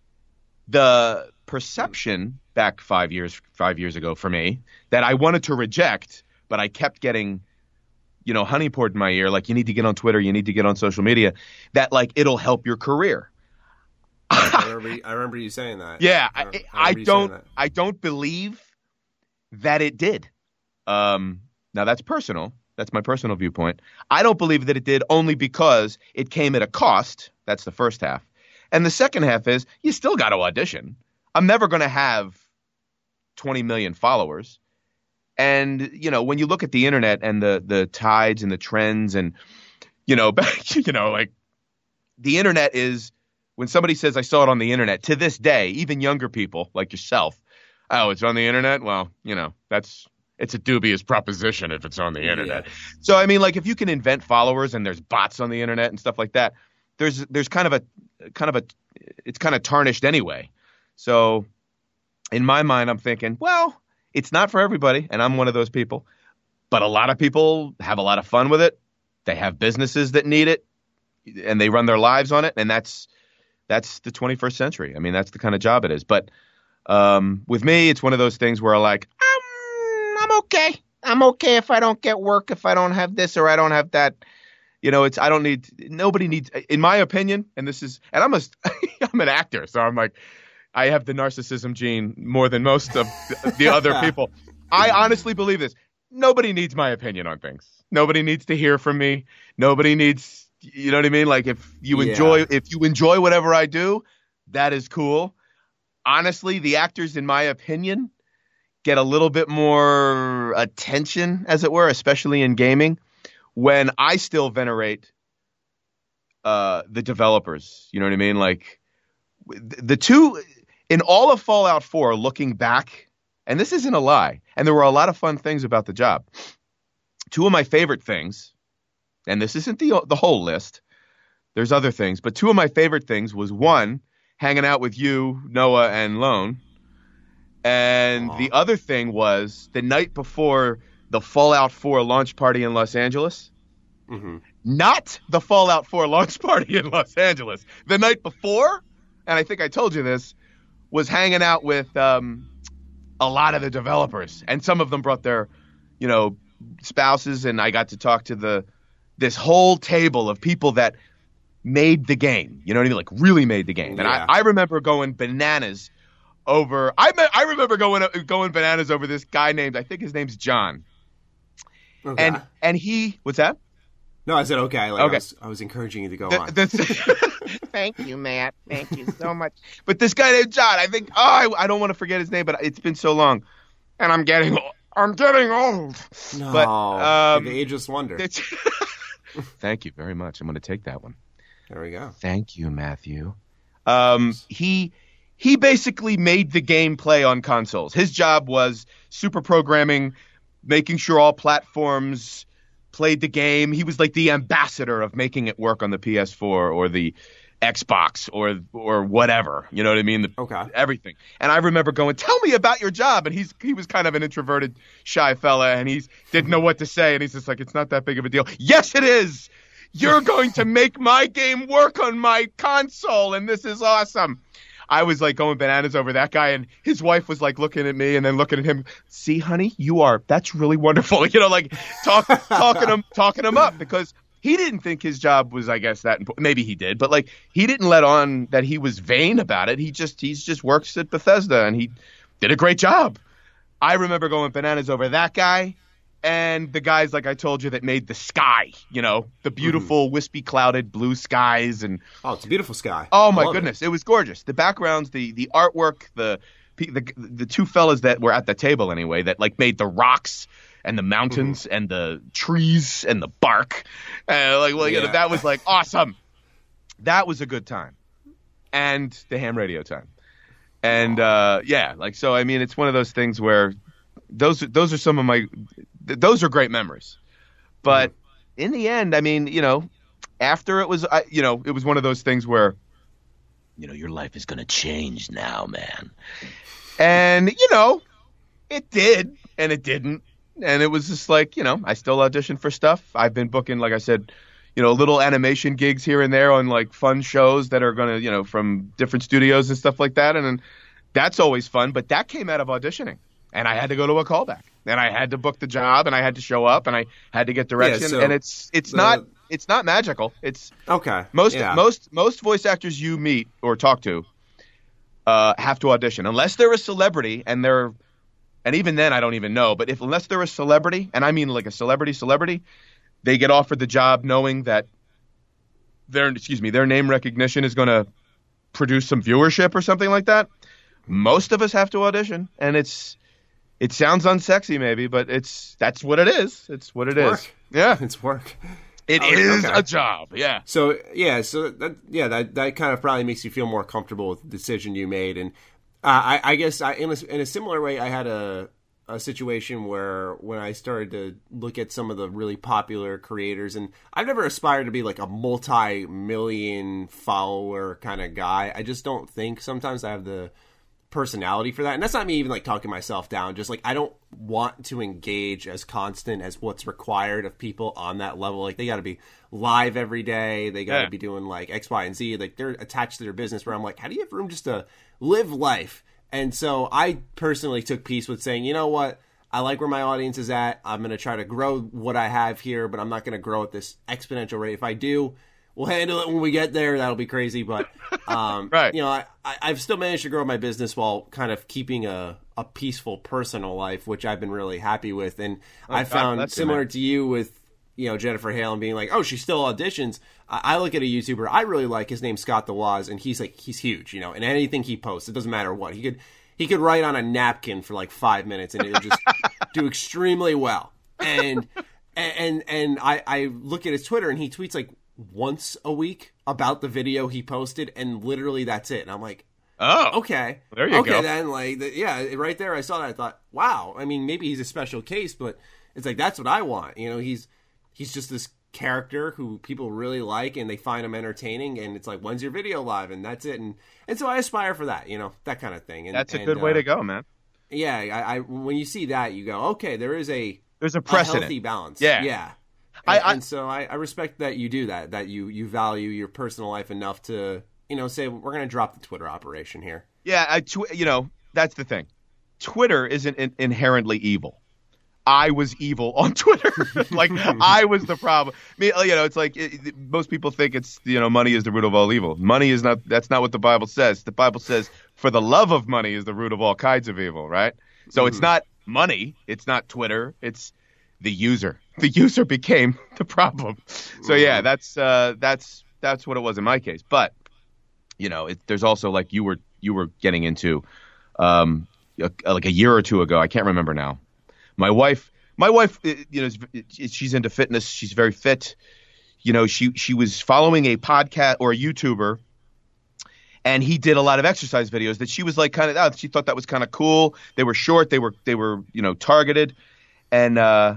The perception back five years, five years ago for me that I wanted to reject, but I kept getting, you know, honey poured in my ear, like you need to get on Twitter, you need to get on social media, that like it'll help your career. I, remember, I remember you saying that. Yeah, I, I, I don't, I don't believe that it did. Um, now that's personal. That's my personal viewpoint. I don't believe that it did only because it came at a cost. That's the first half. And the second half is you still got to audition. I'm never going to have twenty million followers. And, you know, when you look at the internet and the the tides and the trends and, you know, you know, like the internet is when somebody says I saw it on the internet to this day, even younger people like yourself. Oh, it's on the internet. Well, you know, that's it's a dubious proposition if it's on the internet. Yeah. So, I mean, like if you can invent followers and there's bots on the internet and stuff like that, there's there's kind of a kind of a it's kind of tarnished anyway. So in my mind, I'm thinking, well, it's not for everybody. And I'm one of those people. But a lot of people have a lot of fun with it. They have businesses that need it and they run their lives on it. And that's that's the twenty-first century. I mean, that's the kind of job it is. But um, with me, it's one of those things where I like, I'm, I'm okay. I'm okay if I don't get work, if I don't have this or I don't have that. You know, it's I don't need nobody needs, in my opinion. And this is and I'm a I'm an actor. So I'm like, I have the narcissism gene more than most of the, the other people. I honestly believe this. Nobody needs my opinion on things. Nobody needs to hear from me. Nobody needs, you know what I mean? Like if you enjoy, yeah. if you enjoy whatever I do, that is cool. Honestly, the actors, in my opinion, get a little bit more attention, as it were, especially in gaming, when I still venerate uh, the developers. You know what I mean? Like the two, in all of Fallout four, looking back, and this isn't a lie, and there were a lot of fun things about the job. Two of my favorite things, and this isn't the the whole list, there's other things, but two of my favorite things was one, hanging out with you, Noah, and Lone. And Aww. The other thing was the night before the Fallout four launch party in Los Angeles. Mm-hmm. Not the Fallout four launch party in Los Angeles. The night before, and I think I told you this, was hanging out with um, a lot of the developers. And some of them brought their, you know, spouses, and I got to talk to the this whole table of people that made the game. You know what I mean? Like really made the game. And yeah. I, I remember going bananas over I I remember going going bananas over this guy named, I think his name's John. Okay. And and he what's that? No, I said okay. Like, okay. I was, I was encouraging you to go the, on. The, thank you, Matt. Thank you so much. But this guy named John, I think, oh, I, I don't want to forget his name, but it's been so long, and I'm getting, I'm getting old. No, but, um, the ageless wonder. Thank you very much. I'm going to take that one. There we go. Thank you, Matthew. Um, he he basically made the game play on consoles. His job was super programming, making sure all platforms played the game. He was like the ambassador of making it work on the P S four or the Xbox or or whatever. You know what I mean? The, okay. Everything. And I remember going, tell me about your job. And he's he was kind of an introverted, shy fella, and he didn't know what to say. And he's just like, it's not that big of a deal. Yes, it is. You're going to make my game work on my console, and this is awesome. I was like going bananas over that guy, and his wife was like looking at me and then looking at him. See, honey, you are, that's really wonderful. You know, like talk, talking him, talking him up, because he didn't think his job was, I guess, that important. Maybe he did, but like he didn't let on that he was vain about it. He just, he's just works at Bethesda, and he did a great job. I remember going bananas over that guy and the guys, like I told you, that made the sky, you know, the beautiful mm-hmm. wispy clouded blue skies. And oh, it's a beautiful sky. Oh my goodness. It. it was gorgeous. The backgrounds, the, the artwork, the, the, the two fellas that were at the table anyway, that like made the rocks and the mountains mm-hmm. and the trees and the bark. Uh, like, well, yeah. you know, that was like awesome. That was a good time. And the ham radio time. And, uh, yeah, like, so, I mean, it's one of those things where those, those are some of my, those are great memories. But mm-hmm. in the end, I mean, you know, after it was, I, you know, it was one of those things where, you know, your life is going to change now, man. And, you know, it did and it didn't. And it was just like, you know, I still audition for stuff. I've been booking, like I said, you know, little animation gigs here and there on like fun shows that are going to, you know, from different studios and stuff like that. And, and that's always fun. But that came out of auditioning. And I had to go to a callback, and I had to book the job, and I had to show up, and I had to get direction. Yeah, so and it's it's the, not it's not magical. It's okay. Most yeah. most most voice actors you meet or talk to uh, have to audition, unless they're a celebrity and they're And even then, I don't even know. But if unless they're a celebrity, and I mean like a celebrity celebrity, they get offered the job knowing that their excuse me their name recognition is going to produce some viewership or something like that. Most of us have to audition, and it's it sounds unsexy maybe, but it's that's what it is. It's what it it's is. Work. Yeah, it's work. It oh, is okay. a job. Yeah. So yeah, so that yeah that that kind of probably makes you feel more comfortable with the decision you made. And uh, I, I guess I, in a, in a similar way, I had a a situation where when I started to look at some of the really popular creators, and I've never aspired to be like a multi-million follower kind of guy. I just don't think sometimes I have the personality for that. And that's not me even like talking myself down. Just like I don't want to engage as constant as what's required of people on that level. Like they got to be live every day. They got to yeah. be doing like X, Y, and Z. Like they're attached to their business where I'm like, how do you have room just to live life? And so I personally took peace with saying, you know what? I like where my audience is at. I'm going to try to grow what I have here, but I'm not going to grow at this exponential rate. If I do, we'll handle it when we get there. That'll be crazy. But, um, right. you know, I, I, I've still managed to grow my business while kind of keeping a, a peaceful personal life, which I've been really happy with. And oh, I God, found similar to you with, you know, Jennifer Hale and being like, oh, she still auditions. I, I look at a YouTuber I really like. His name's Scott the Woz, and he's like, he's huge, you know, and anything he posts, it doesn't matter what. He could, he could write on a napkin for like five minutes and it would just do extremely well. And, and, and I, I look at his Twitter and he tweets like once a week about the video he posted, and literally that's it. And I'm like, oh, okay, there you okay, go. then like, the, yeah, right there. I saw that. I thought, wow. I mean, maybe he's a special case, but it's like, that's what I want. You know, he's, he's just this character who people really like and they find him entertaining, and it's like, when's your video live? And that's it. And, and so I aspire for that, you know, that kind of thing. And that's a and, good way uh, to go, man. Yeah. I, I, when you see that, you go, okay, there is a, there's a a precedent. healthy balance. Yeah. Yeah. I, And, I, and so I, I respect that you do that, that you, you value your personal life enough to, you know, say, we're going to drop the Twitter operation here. yeah, I, tw- you know, that's the thing. Twitter isn't in- inherently evil. I was evil on Twitter. Like, I was the problem. I mean, you know, it's like it, it, most people think it's, you know, money is the root of all evil. Money is not, that's not what the Bible says. The Bible says, for the love of money is the root of all kinds of evil, right? So mm-hmm. It's not money. It's not Twitter. It's the user. The user became the problem. So, yeah, that's, uh, that's, that's what it was in my case. But, you know, it, there's also like you were, you were getting into, um, a, like a year or two ago, I can't remember now. My wife, my wife, you know, she's into fitness. She's very fit. You know, she she was following a podcast or a YouTuber, and he did a lot of exercise videos that she was like kind of, oh, she thought that was kind of cool. They were short. They were they were you know targeted, and uh,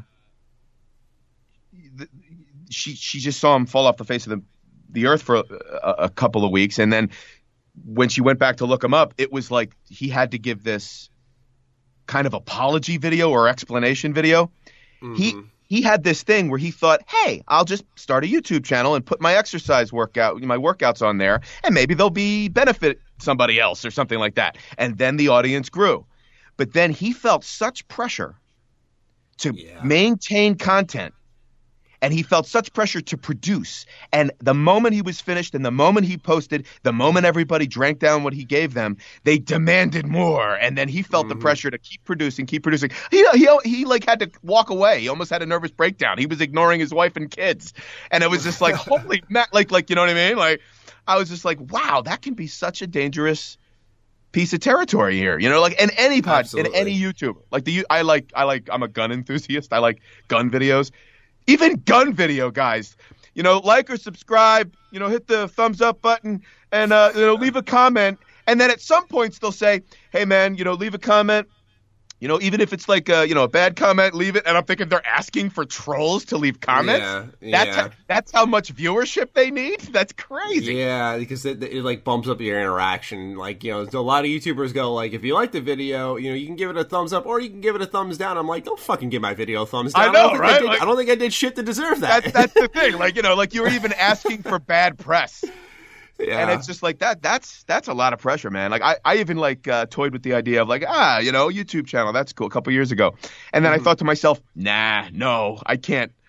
she she just saw him fall off the face of the the earth for a, a couple of weeks, and then when she went back to look him up, it was like he had to give this kind of apology video or explanation video. Mm-hmm. He he had this thing where he thought, hey, I'll just start a YouTube channel and put my exercise workout, my workouts on there, and maybe they'll be benefit somebody else or something like that. And then the audience grew. But then he felt such pressure to yeah. maintain content, and he felt such pressure to produce. And the moment he was finished and the moment he posted, the moment everybody drank down what he gave them, they demanded more. And then he felt mm-hmm. the pressure to keep producing, keep producing. He, he, he like had to walk away. He almost had a nervous breakdown. He was ignoring his wife and kids. And it was just like, holy, ma- like, like, you know what I mean? Like, I was just like, wow, that can be such a dangerous piece of territory here, you know, like in any podcast, in any YouTuber, like the, I like, I like, I'm a gun enthusiast. I like gun videos. Even gun video guys, you know, like or subscribe, you know, hit the thumbs up button and, uh, you know, leave a comment. And then at some points they'll say, hey, man, you know, leave a comment. You know, even if it's like, a, you know, a bad comment, leave it. And I'm thinking they're asking for trolls to leave comments. Yeah, that's, yeah. How, that's how much viewership they need. That's crazy. Yeah, because it, it like bumps up your interaction. Like, you know, a lot of YouTubers go like, if you like the video, you know, you can give it a thumbs up or you can give it a thumbs down. I'm like, don't fucking give my video a thumbs down. I know, I don't right? I, did, like, I don't think I did shit to deserve that. That's, that's the thing. Like, you know, like you were even asking for bad press. Yeah. And it's just like that. That's that's a lot of pressure, man. Like I, I even like uh, toyed with the idea of like, ah, you know, YouTube channel. That's cool. A couple years ago. And then mm-hmm. I thought to myself, nah, no, I can't.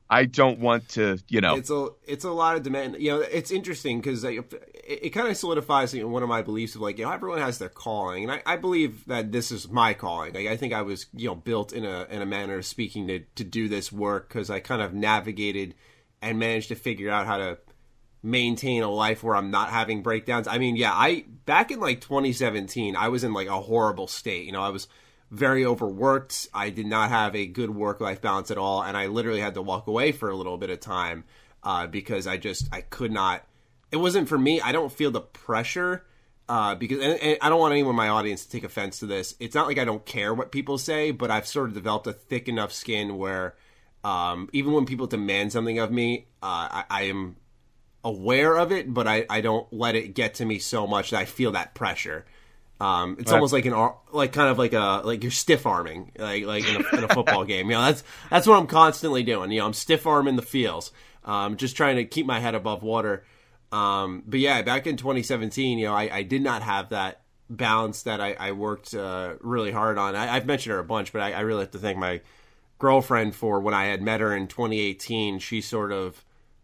I don't want to, you know. It's a it's a lot of demand. You know, it's interesting because it, it kind of solidifies, you know, one of my beliefs of like, you know, everyone has their calling, and I, I believe that this is my calling. Like, I think I was, you know, built in a in a manner of speaking to to do this work because I kind of navigated and managed to figure out how to maintain a life where I'm not having breakdowns. I mean, yeah, I back in like twenty seventeen, I was in like a horrible state. You know, I was very overworked. I did not have a good work-life balance at all, and I literally had to walk away for a little bit of time uh, because I just I could not. It wasn't for me. I don't feel the pressure uh, because, and, and I don't want anyone in my audience to take offense to this. It's not like I don't care what people say, but I've sort of developed a thick enough skin where um, even when people demand something of me, uh, I, I am aware of it, but I, I don't let it get to me so much that I feel that pressure. Um, it's right. almost like an like kind of like a like you're stiff arming like like in a, in a football game. You know, that's that's what I'm constantly doing. You know, I'm stiff arming the feels, um, just trying to keep my head above water. Um, but yeah, back in twenty seventeen, you know, I, I did not have that balance that I, I worked uh, really hard on. I, I've mentioned her a bunch, but I, I really have to thank my girlfriend for when I had met her in twenty eighteen. She sort of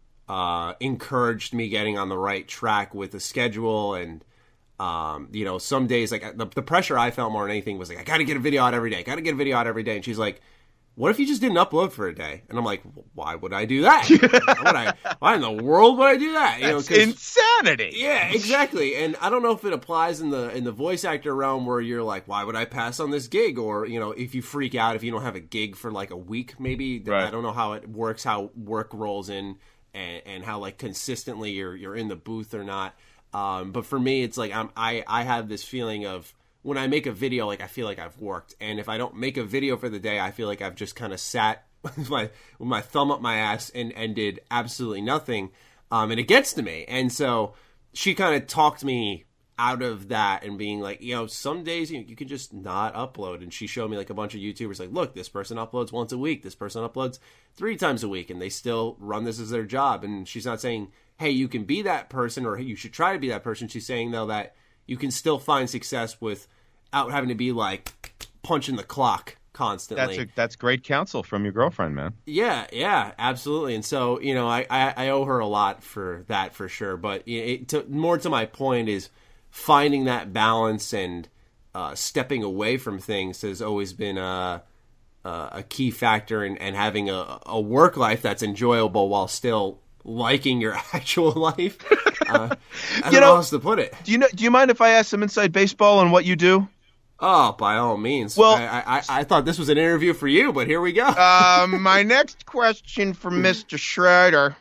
uh, encouraged me getting on the right track with the schedule and. Um, you know, some days, like, the, the pressure I felt more than anything was like, I gotta get a video out every day, gotta get a video out every day. And she's like, what if you just didn't upload for a day? And I'm like, why would I do that? why, would I, why in the world would I do that? You That's know, insanity. Yeah, exactly. And I don't know if it applies in the in the voice actor realm where you're like, why would I pass on this gig? Or, you know, if you freak out, if you don't have a gig for like a week, maybe. Right. I don't know how it works, how work rolls in and, and how like consistently you're you're in the booth or not. Um, but for me, it's like I'm, I I have this feeling of when I make a video, like I feel like I've worked, and if I don't make a video for the day, I feel like I've just kind of sat with my with my thumb up my ass and, and did absolutely nothing, um, and it gets to me. And so she kind of talked me out of that and being like, you know, some days you, you can just not upload. And she showed me like a bunch of YouTubers like, look, this person uploads once a week, this person uploads three times a week, and they still run this as their job. And she's not saying, hey, you can be that person or hey, you should try to be that person. She's saying, though, that you can still find success without having to be like punching the clock constantly. That's a, that's great counsel from your girlfriend, man. Yeah, yeah, absolutely. And so, you know, I, I, I owe her a lot for that for sure. But it, to, more to my point is finding that balance and uh, stepping away from things has always been a, a key factor in, in having a, a work life that's enjoyable while still liking your actual life. Uh, I don't you know, know how else to put it. Do you know? Do you mind if I ask some inside baseball on what you do? Oh, by all means. Well, I, I, I thought this was an interview for you, but here we go. um, my next question for Mister Schroeder.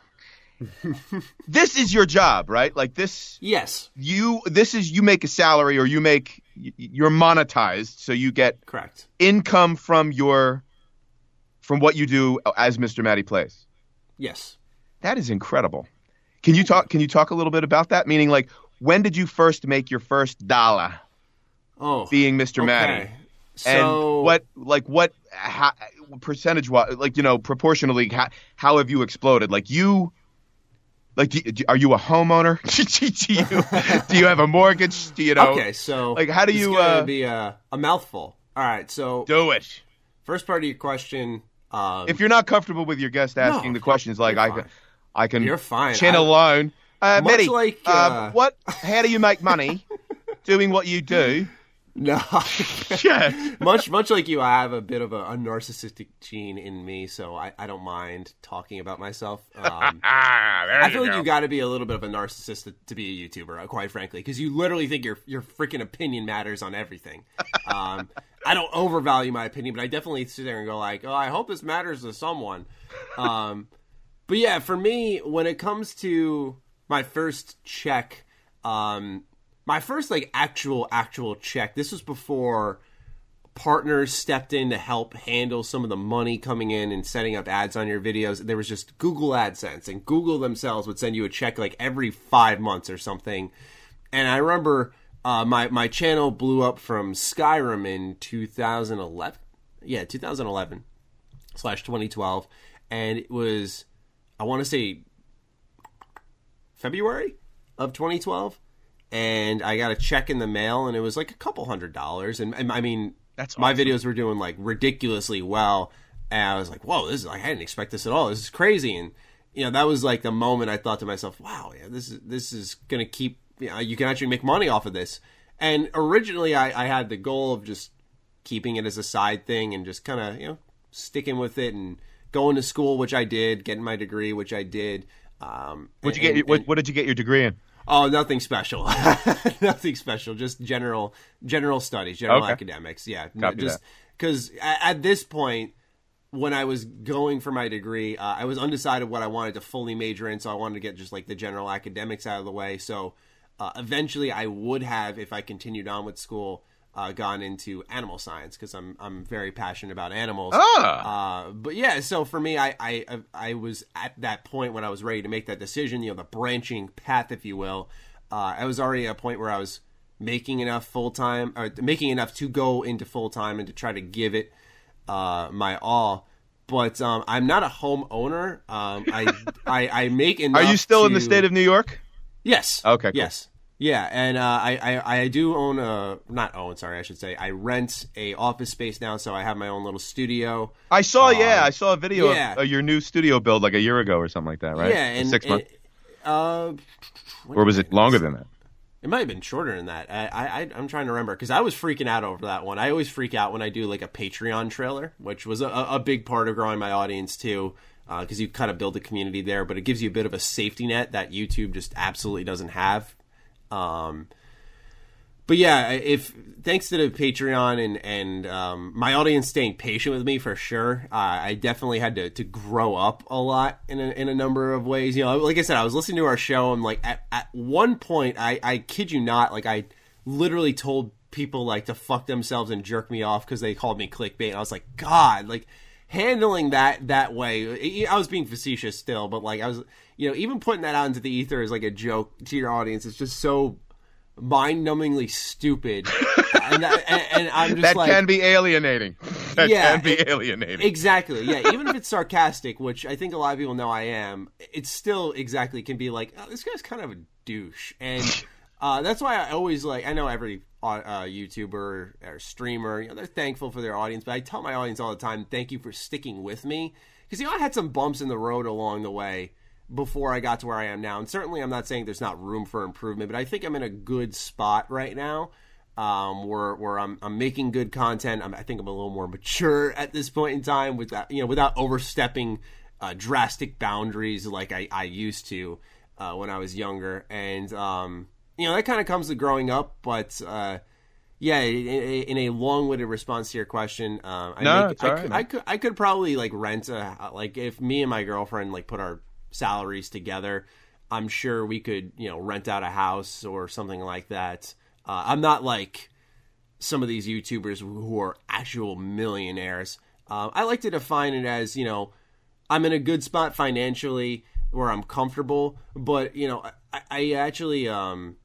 This is your job, right? Like this. Yes. You. This is you make a salary, or you make you're monetized, so you get correct income from your from what you do as Mister Matty Plays. Yes. That is incredible. Can you talk? Can you talk a little bit about that? Meaning, like, when did you first make your first dollar? Oh, being Mister okay. Matty. So, and what, like, what how, percentage? What, like, you know, proportionally, how, how have you exploded? Like, you, like, do, do, are you a homeowner? do you do you have a mortgage? Do you know? Okay, so like, how do you? It's gonna uh, be a, a mouthful. All right, so do it. First part of your question. Um, if you're not comfortable with your guest asking no, the questions, like I can, I can. You're fine. Chin I, alone. Uh, much Matty, like uh, uh, what? How do you make money doing what you do? No. Yeah. much much like you, I have a bit of a, a narcissistic gene in me, so I, I don't mind talking about myself. Um, I feel you like go. you got to be a little bit of a narcissist to, to be a YouTuber, quite frankly, because you literally think your your freaking opinion matters on everything. Um, I don't overvalue my opinion, but I definitely sit there and go like, oh, I hope this matters to someone. Um, but yeah, for me, when it comes to my first check, um, my first like actual actual check, this was before partners stepped in to help handle some of the money coming in and setting up ads on your videos. There was just Google AdSense, and Google themselves would send you a check like every five months or something. And I remember uh, my my channel blew up from Skyrim in two thousand eleven. Yeah, two thousand eleven slash twenty twelve, and it was, I want to say February of twenty twelve. And I got a check in the mail, and it was like a couple hundred dollars. And, and I mean, That's awesome. My videos were doing like ridiculously well. And I was like, whoa, this is like, I didn't expect this at all. This is crazy. And, you know, that was like the moment I thought to myself, wow, yeah, this is, this is going to keep, you know, you can actually make money off of this. And originally I, I had the goal of just keeping it as a side thing and just kind of, you know, sticking with it and going to school, which I did, getting my degree, which I did. Um, What'd you and, get? and, What, what did you get your degree in? Oh, nothing special. Nothing special. Just general, general studies, general Okay. academics. Yeah. Copy just because at, at this point, when I was going for my degree, uh, I was undecided what I wanted to fully major in. So I wanted to get just like the general academics out of the way. So uh, eventually I would have, if I continued on with school, uh, gone into animal science because I'm I'm very passionate about animals. Ah. Uh, but yeah, so for me, I, I I was at that point when I was ready to make that decision, you know, the branching path, if you will. Uh, I was already at a point where I was making enough full time, or making enough to go into full time and to try to give it uh, my all. But um, I'm not a homeowner. Um, I, I I make enough. Are you still to... in the state of New York? Yes. Okay. Cool. Yes. Yeah, and uh, I, I I do own a not own sorry I should say I rent a office space now, so I have my own little studio. I saw, um, yeah, I saw a video yeah. of uh, your new studio build like a year ago or something like that, right? Yeah, and six months, and, uh, or was it longer than that? It might have been shorter than that. I, I I'm trying to remember because I was freaking out over that one. I always freak out when I do like a Patreon trailer, which was a, a big part of growing my audience too, because uh, you kind of build a community there, but it gives you a bit of a safety net that YouTube just absolutely doesn't have. Um, But yeah, if thanks to the Patreon and and um, my audience staying patient with me for sure, uh, I definitely had to, to grow up a lot in a, in a number of ways. You know, like I said, I was listening to our show and like at, at one point, I, I kid you not, like I literally told people like to fuck themselves and jerk me off because they called me clickbait. And I was like, God, like handling that that way. I was being facetious still, but like I was, you know, even putting that out into the ether as like a joke to your audience is just so mind-numbingly stupid, and, and, and I'm just that like can be alienating. That yeah, can be it, alienating. Exactly. Yeah, even if it's sarcastic, which I think a lot of people know I am, it still exactly can be like, oh, this guy's kind of a douche, and uh, that's why I always like. I know every uh, YouTuber or streamer, you know, they're thankful for their audience, but I tell my audience all the time, thank you for sticking with me, because you know I had some bumps in the road along the way before I got to where I am now. And certainly I'm not saying there's not room for improvement, but I think I'm in a good spot right now um, where where I'm, I'm making good content. I'm, I think I'm a little more mature at this point in time without, you know, without overstepping uh, drastic boundaries like I, I used to uh, when I was younger. And, um, you know, that kind of comes to growing up, but uh, yeah, in, in a long-winded response to your question, uh, I, no, make, it's I, all right, could, man. I could I could probably like rent a, like if me and my girlfriend like put our salaries together, I'm sure we could, you know, rent out a house or something like that. Uh, I'm not like some of these YouTubers who are actual millionaires. Uh, I like to define it as, you know, I'm in a good spot financially where I'm comfortable, but, you know, I, I actually, um,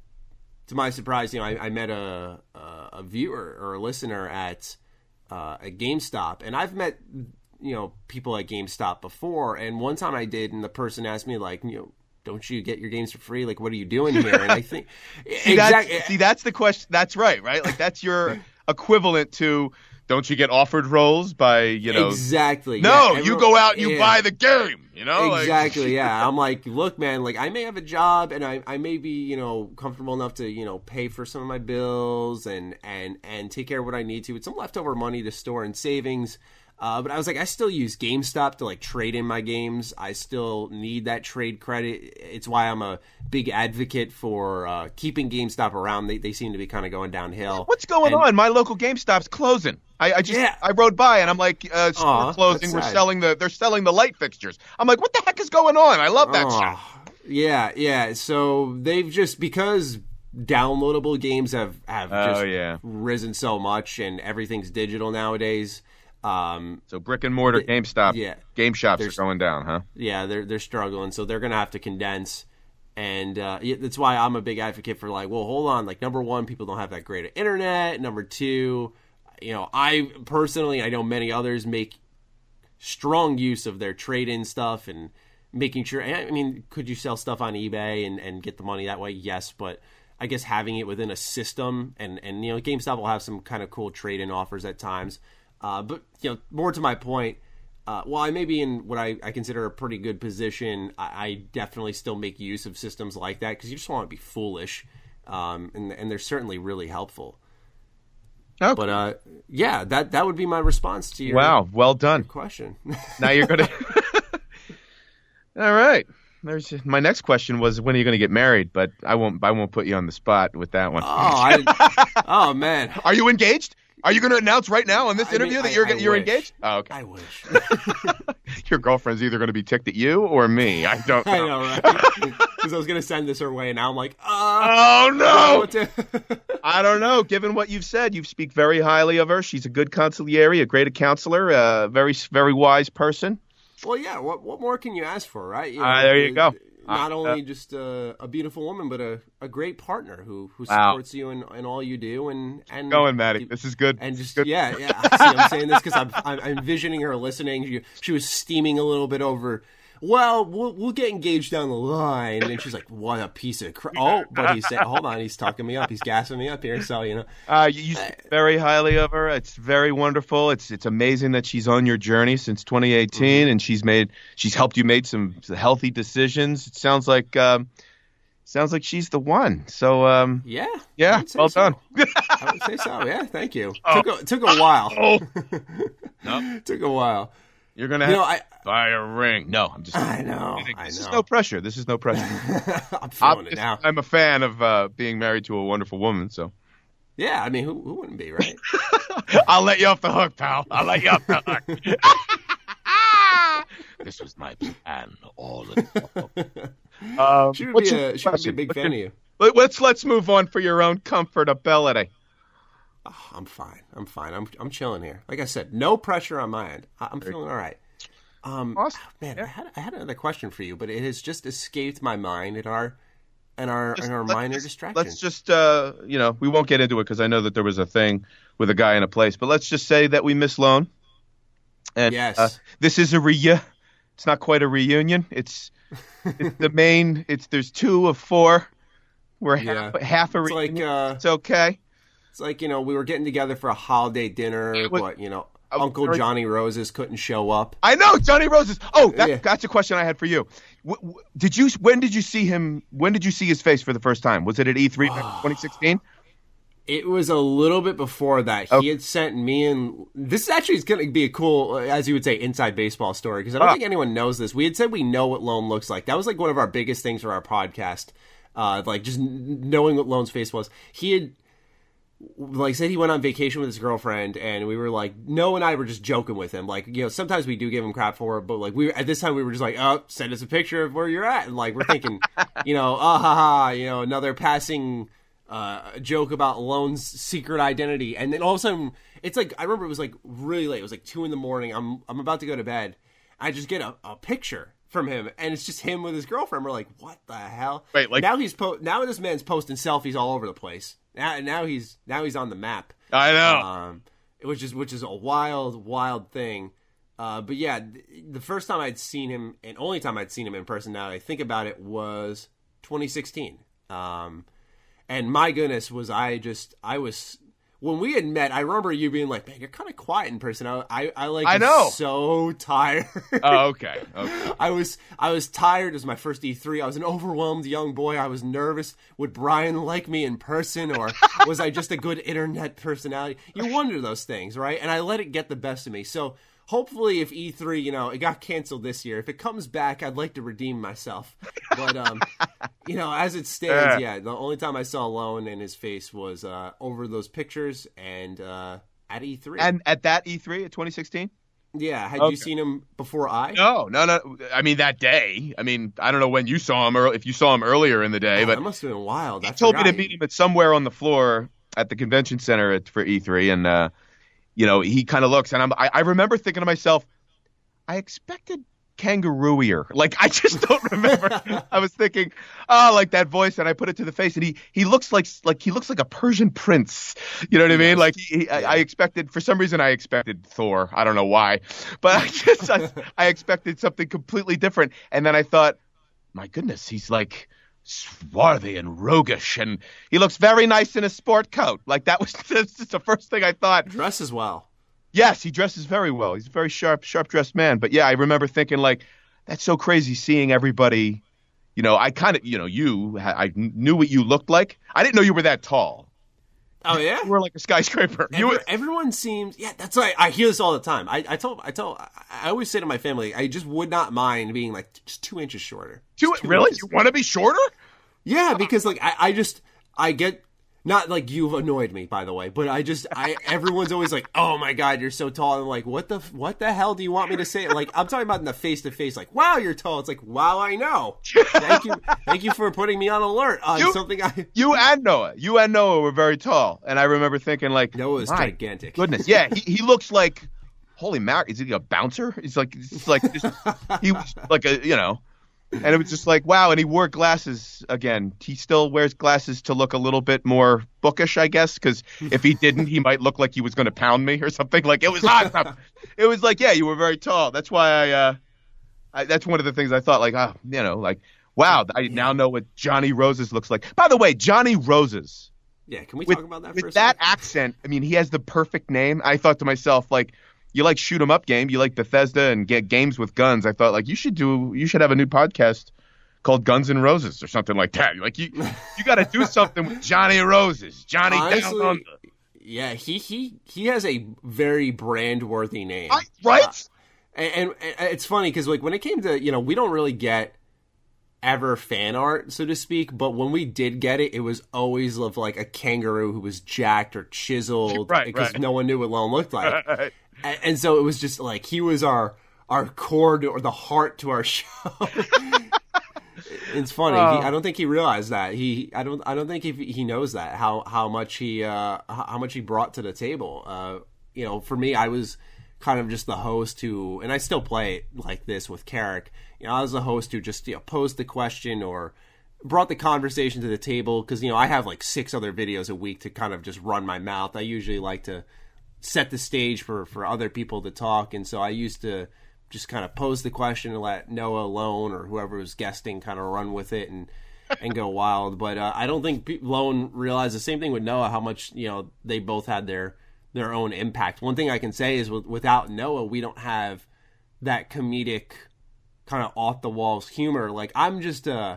to my surprise, you know, I, I met a, a viewer or a listener at uh, a GameStop, and I've met, you know, people at GameStop before, and one time I did, and the person asked me, like, you know, don't you get your games for free? Like, what are you doing here? And I think, see, exactly. that's, see, that's the question. That's right, right? Like, that's your equivalent to, don't you get offered roles by, you know? Exactly. No, yeah, you everyone, go out and you yeah. buy the game, you know? Exactly, like... yeah. I'm like, look, man, like, I may have a job, and I, I may be, you know, comfortable enough to, you know, pay for some of my bills and, and, and take care of what I need to with some leftover money to store in savings. Uh, but I was like, I still use GameStop to like trade in my games. I still need that trade credit. It's why I'm a big advocate for uh, keeping GameStop around. They they seem to be kind of going downhill. What's going and, on? My local GameStop's closing. I, I just yeah. I rode by and I'm like, uh, store Aw, closing. that's We're sad. selling the they're selling the light fixtures. I'm like, what the heck is going on? I love that Oh, shit. Yeah, yeah. So they've just because downloadable games have have Oh, just yeah. risen so much, and everything's digital nowadays. Um, So brick and mortar GameStop, yeah. game shops are There's- going down, huh? yeah, they're they're struggling, so they're gonna have to condense, and uh, yeah, that's why I'm a big advocate for like, well, hold on, like number one, people don't have that great of internet. Number two, you know, I personally, I know many others make strong use of their trade-in stuff and making sure. I mean, could you sell stuff on eBay and, and get the money that way? Yes, but I guess having it within a system, and and you know, GameStop will have some kind of cool trade-in offers at times. Uh, but you know, more to my point, uh, while I may be in what I, I consider a pretty good position, I, I definitely still make use of systems like that because you just want to be foolish, um, and and they're certainly really helpful. Okay. But uh, yeah, that that would be my response to your wow, well done question. Now you're gonna. All right. There's my next question was when are you going to get married? But I won't. I won't put you on the spot with that one. Oh, I, oh man. Are you engaged? Are you going to announce right now on this I interview mean, that I, you're I you're wish. engaged? Oh, okay. I wish. Your girlfriend's either going to be ticked at you or me. I don't know. I know, right? Because I was going to send this her way, and now I'm like, uh, oh no! To... I don't know. Given what you've said, you speak very highly of her. She's a good consigliere, a great counselor, a very very wise person. Well, yeah. What what more can you ask for, right? You know, uh, there you go. Not uh, only just a, a beautiful woman, but a, a great partner who, who wow. supports you in, in all you do. And, and going, Maddie. This is good. And just good. yeah, yeah. See, I'm saying this because I'm, I'm I'm envisioning her listening. She, she was steaming a little bit over. Well, we'll we'll get engaged down the line, and she's like, "What a piece of crap!" Oh, but he's saying, "Hold on, he's talking me up. He's gassing me up here." So you know, uh, you, you speak very highly of her. It's very wonderful. It's it's amazing that she's on your journey since twenty eighteen, mm-hmm. and she's made she's helped you make some healthy decisions. It sounds like um, sounds like she's the one. So um, yeah, yeah, well so. done. I would say so. Yeah, thank you. Oh. Took a, took a while. Oh. Nope. Took a while. You're gonna you have know, I, to buy a ring. No, I'm just. I know. This I is know. no pressure. This is no pressure. I'm feeling I'm, it now. I'm a fan of uh, being married to a wonderful woman. So. Yeah, I mean, who who wouldn't be, right? I'll let you off the hook, pal. I'll let you off the hook. This was my plan all along. Um, she would be a she would be a big fan of you. Let's let's move on for your own comfortability. Oh, I'm fine. I'm fine. I'm I'm chilling here. Like I said, no pressure on my end. I'm feeling all right. Um, awesome. Man, yeah. I had I had another question for you, but it has just escaped my mind in our in our just, in our minor just, distractions. Let's just uh, you know, we won't get into it because I know that there was a thing with a guy in a place, but let's just say that we miss Lone. And yes, uh, this is a reu. It's not quite a reunion. It's, it's the main. It's there's two of four. We're half, yeah. half a it's reunion. like uh, it's okay. It's like, you know, we were getting together for a holiday dinner, was, but, you know, uh, Uncle very, Johnny Roses couldn't show up. I know, Johnny Roses. Oh, that, yeah. that's a question I had for you. W- w- did you? When did you see him? When did you see his face for the first time? Was it at E three twenty sixteen? It was a little bit before that. He oh. had sent me and this actually is going to be a cool, as you would say, inside baseball story, because I don't oh. think anyone knows this. We had said we know what Lone looks like. That was like one of our biggest things for our podcast, uh, like just knowing what Lone's face was. He had, like I said, he went on vacation with his girlfriend, and we were like, Noah and I were just joking with him. Like, you know, sometimes we do give him crap for it, but like we at this time we were just like, oh, send us a picture of where you're at, and like we're thinking, you know, ah ha ha, you know, another passing. Uh, a joke about Lone's secret identity, and then all of a sudden, it's like I remember it was like really late. It was like two in the morning. I'm I'm about to go to bed. I just get a, a picture from him, and it's just him with his girlfriend. We're like, what the hell? Wait, like now he's po- now this man's posting selfies all over the place. Now now he's now he's on the map. I know. Um, which is which is a wild wild thing. Uh, but yeah, the first time I'd seen him, and only time I'd seen him in person, now that I think about it, was twenty sixteen. Um, And my goodness, was I just, I was, when we had met, I remember you being like, man, you're kind of quiet in person. I, I, I like, I know. was so tired. Oh, okay. Okay. I was, I was tired. It was my first E three. I was an overwhelmed young boy. I was nervous. Would Brian like me in person, or was I just a good internet personality? You wonder those things, right? And I let it get the best of me. So hopefully if E three, you know, it got canceled this year, if it comes back, I'd like to redeem myself. But, um, you know, as it stands, yeah, the only time I saw Lone in his face was uh, over those pictures and uh, at E three. And at that E three at twenty sixteen? Yeah. Had okay. you seen him before I? No, no, no. I mean, that day. I mean, I don't know when you saw him, or if you saw him earlier in the day. Oh, but that must have been wild. He I told me forgot. to meet him at somewhere on the floor at the convention center at, for E three, and uh, you know, he kind of looks, and I'm, I, I remember thinking to myself, I expected kangaroo-ier. Like, I just don't remember. I was thinking, oh, like that voice, and I put it to the face, and he, he looks like like he looks like a Persian prince. You know what I mean? Like, he, he, yeah. I, I expected, for some reason, I expected Thor. I don't know why, but I just I, I expected something completely different, and then I thought, my goodness, he's like swarthy and roguish, and he looks very nice in a sport coat. Like, that was just the first thing I thought. Dresses well. Yes, he dresses very well. He's a very sharp, sharp-dressed man. But yeah, I remember thinking like, that's so crazy seeing everybody. You know, I kind of, you know, you, I knew what you looked like. I didn't know you were that tall. Oh yeah, you were like a skyscraper. Every, you were, everyone seems, yeah. That's why I hear this all the time. I, I told, I told, I always say to my family, I just would not mind being like just two inches shorter. Two, two really? Inches. You want to be shorter? Yeah, because like I, I just, I get. Not like you've annoyed me, by the way, but I just, I everyone's always like, "Oh my god, you're so tall." And I'm like, "What the, what the hell do you want me to say?" Like, I'm talking about in the face to face, like, "Wow, you're tall." It's like, "Wow, I know." Thank you, thank you for putting me on alert on you, something. I you and Noah, you and Noah were very tall, and I remember thinking like, Noah's gigantic. Goodness, yeah, he, he looks like, holy mackerel, is he a bouncer? He's like, it's like just, he was like a, you know. And it was just like, wow. And he wore glasses again. He still wears glasses to look a little bit more bookish, I guess, because if he didn't, he might look like he was going to pound me or something. Like, it was awesome. It was like, yeah, you were very tall. That's why I, uh, I that's one of the things I thought, like, oh, you know, like, wow, I now know what Johnny Roses looks like. By the way, Johnny Roses. Yeah, can we with, talk about that for with a that second? accent? I mean, he has the perfect name. I thought to myself, like, you like shoot 'em up game, you like Bethesda and get games with guns. I thought like you should do, you should have a new podcast called Guns N' Roses or something like that. Like you, you got to do something with Johnny Roses, Johnny Honestly, Down Under. Yeah, he he he has a very brand worthy name, I, right? Uh, and, and, and it's funny because like when it came to, you know, we don't really get ever fan art, so to speak, but when we did get it, it was always of like a kangaroo who was jacked or chiseled, right, because right. no one knew what Lone looked like. Right. And, and so it was just like he was our our core to, or the heart to our show. It's funny. Oh. He, I don't think he realized that. He I don't I don't think he he knows that how how much he uh how much he brought to the table. Uh, you know, for me, I was kind of just the host who, and I still play it like this with Carrick. You know, I was the host who just, you know, posed the question or brought the conversation to the table because, you know, I have like six other videos a week to kind of just run my mouth. I usually like to set the stage for, for other people to talk, and so I used to just kind of pose the question and let Noah Lone or whoever was guesting kind of run with it and and go wild. But uh, I don't think Lone realized the same thing with Noah, how much, you know, they both had their their own impact. One thing I can say is with, without Noah, we don't have that comedic kind of off the walls humor. Like I'm just uh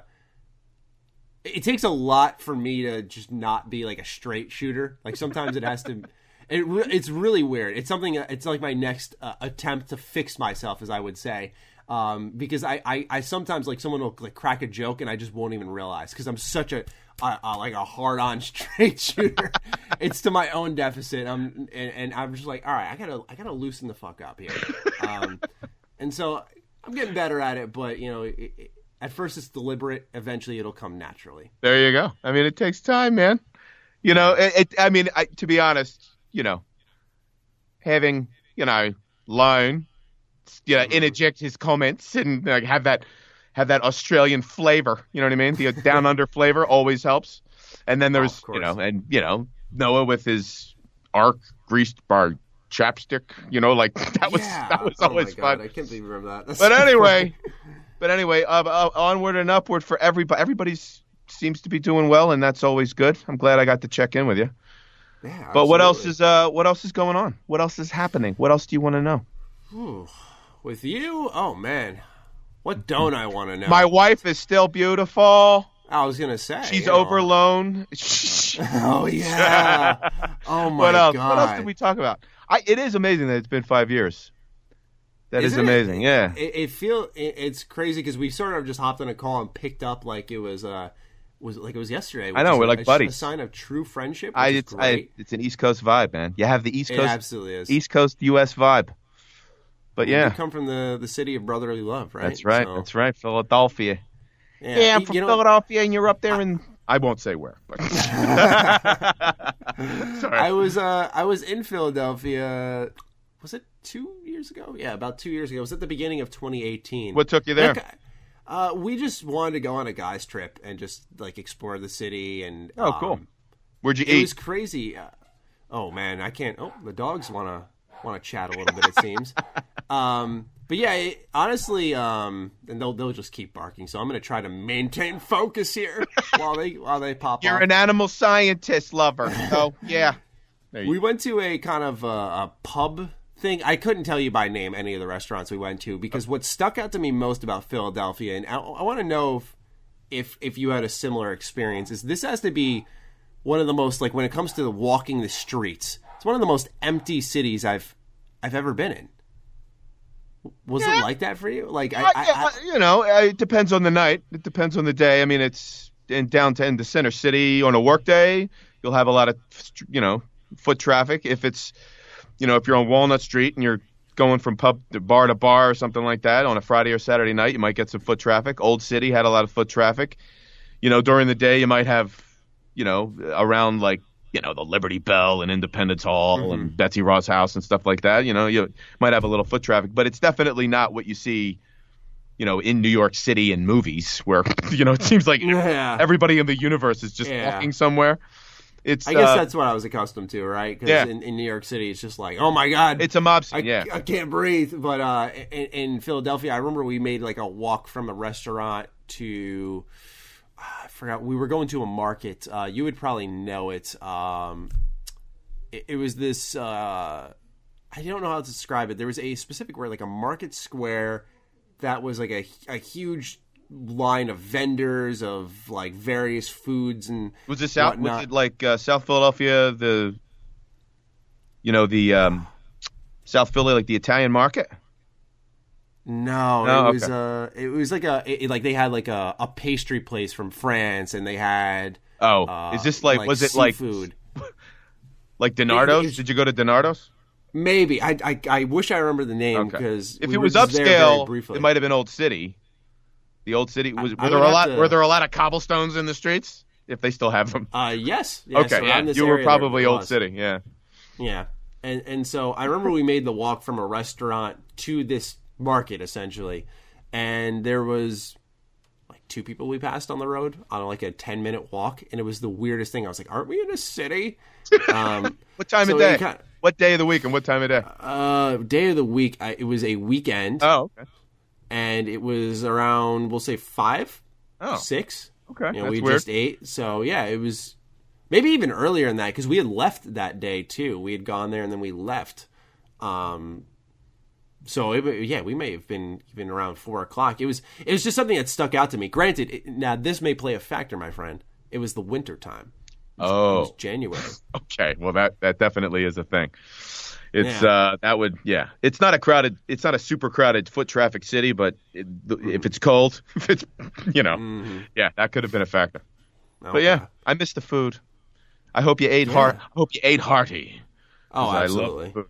it takes a lot for me to just not be like a straight shooter. Like sometimes it has to it re- it's really weird. It's something it's like my next uh, attempt to fix myself, as I would say. Um because I, I I sometimes like someone will like crack a joke and I just won't even realize because I'm such a Uh, uh, like a hard-on straight shooter. It's to my own deficit. Um, and, and I'm just like, all right, I gotta, I gotta loosen the fuck up here. Um, and so I'm getting better at it. But you know, it, it, at first it's deliberate. Eventually, it'll come naturally. There you go. I mean, it takes time, man. You know, it. it I mean, I, to be honest, you know, having you know, Lone, you know, interject his comments and like, have that. have that Australian flavor, you know what I mean? The down under flavor always helps. And then there's, oh, you know, and, you know, Noah with his arc greased bar chapstick, you know, like that was, yeah. that was oh always fun. I can't believe you remember that. That's but so anyway, funny. but anyway, uh, uh, onward and upward for everybody. Everybody's seems to be doing well, and that's always good. I'm glad I got to check in with you. Yeah, but what else absolutely. is, uh, what else is going on? What else is happening? What else do you want to know? Ooh, with you? Oh man. What don't I want to know? My wife is still beautiful. I was gonna say She's you know. over Lone. Oh yeah. Oh my what else? god. What else did we talk about? I, it is amazing that it's been five years. That Isn't is amazing. It, yeah. It, it feel it, it's crazy because we sort of just hopped on a call and picked up like it was uh was like it was yesterday. I know, we're a, like a, buddies. A sign of true friendship. Which I, is it's great. I, it's an East Coast vibe, man. You have the East It Coast, absolutely is. East Coast U S vibe. But We yeah, come from the, the city of brotherly love, right? that's right. So, That's right. Philadelphia. yeah, Yeah, I'm you- from you know, Philadelphia, and you're up there in. I won't say where. But Sorry. I was uh I was in Philadelphia. Was it two years ago? Yeah, about two years ago. It was at the beginning of twenty eighteen. What took you there? Like, uh, we just wanted to go on a guy's trip and just like explore the city and. Oh, um, cool. Where'd you It eat? was crazy. Uh, oh man, I can't. Oh, the dogs want to want to chat a little bit. It seems. Um, but yeah, it, honestly, um, and they'll they'll just keep barking. So I'm going to try to maintain focus here while they while they pop You're off. an animal scientist lover. So yeah. There you We went to a kind of uh, a pub think I couldn't tell you by name any of the restaurants we went to because what stuck out to me most about Philadelphia, and I, I want to know if, if if you had a similar experience, is this has to be one of the most, like when it comes to walking the streets, it's one of the most empty cities I've I've ever been in. Was yeah. it like that for you? Like, I, I, I, you know, it depends on the night. It depends on the day. I mean, it's in downtown, the center city on a work day, you'll have a lot of, you know, foot traffic. If it's, you know, if you're on Walnut Street and you're going from pub to bar to bar or something like that on a Friday or Saturday night, you might get some foot traffic. Old City had a lot of foot traffic. You know, during the day, you might have, you know, around like, you know, the Liberty Bell and Independence Hall mm-hmm. and Betsy Ross House and stuff like that. You know, you might have a little foot traffic, but it's definitely not what you see, you know, in New York City in movies where, you know, it seems like yeah. everybody in the universe is just yeah. walking somewhere. It's. I guess uh, that's what I was accustomed to, right? Because yeah. in, in New York City, it's just like, oh my God. It's a mob scene, I, yeah. I can't breathe. But uh, in, in Philadelphia, I remember we made like a walk from a restaurant to, I forgot, we were going to a market. Uh, you would probably know it. Um, it, it was this, uh, I don't know how to describe it. There was a specific word, like a market square that was like a, a huge line of vendors of like various foods and was this out? Was it like uh, South Philadelphia, the, you know, the um, South Philly, like the Italian market? No, no, it okay. was uh, it was like a it, like they had like a, a pastry place from France, and they had oh, uh, is this like, like was it seafood. like like Donardo's? It, Did you go to Donardo's? Maybe I, I I wish I remember the name because okay. if we it was upscale, it might have been Old City. The Old City was. Were there a lot? To... Were there a lot of cobblestones in the streets? If they still have them. Uh, yes. yes okay. Yeah. You were probably Old City. Yeah. Yeah, and and so I remember we made the walk from a restaurant to this market essentially, and there was like two people we passed on the road on like a ten minute walk, and it was the weirdest thing. I was like, aren't we in a city? Um, what time so of day? Kind of, what day of the week and what time of day? Uh, day of the week. I, it was a weekend. Oh, okay. And it was around, we'll say five, oh, six. Okay, you know, that's we weird. just ate. So yeah, it was maybe even earlier than that because we had left that day too. We had gone there and then we left. Um, so it, yeah, we may have been even around four o'clock. It was it was just something that stuck out to me. Granted, it, now this may play a factor, my friend. It was the winter time. It was, oh, it was January. Okay, well that that definitely is a thing. It's yeah. uh that would yeah. It's not a crowded. It's not a super crowded foot traffic city, but it, mm-hmm. if it's cold, if it's you know, mm-hmm. yeah, that could have been a factor. Okay. But yeah, I miss the food. I hope you ate yeah. heart. I hope you ate hearty. Oh, absolutely. I love food.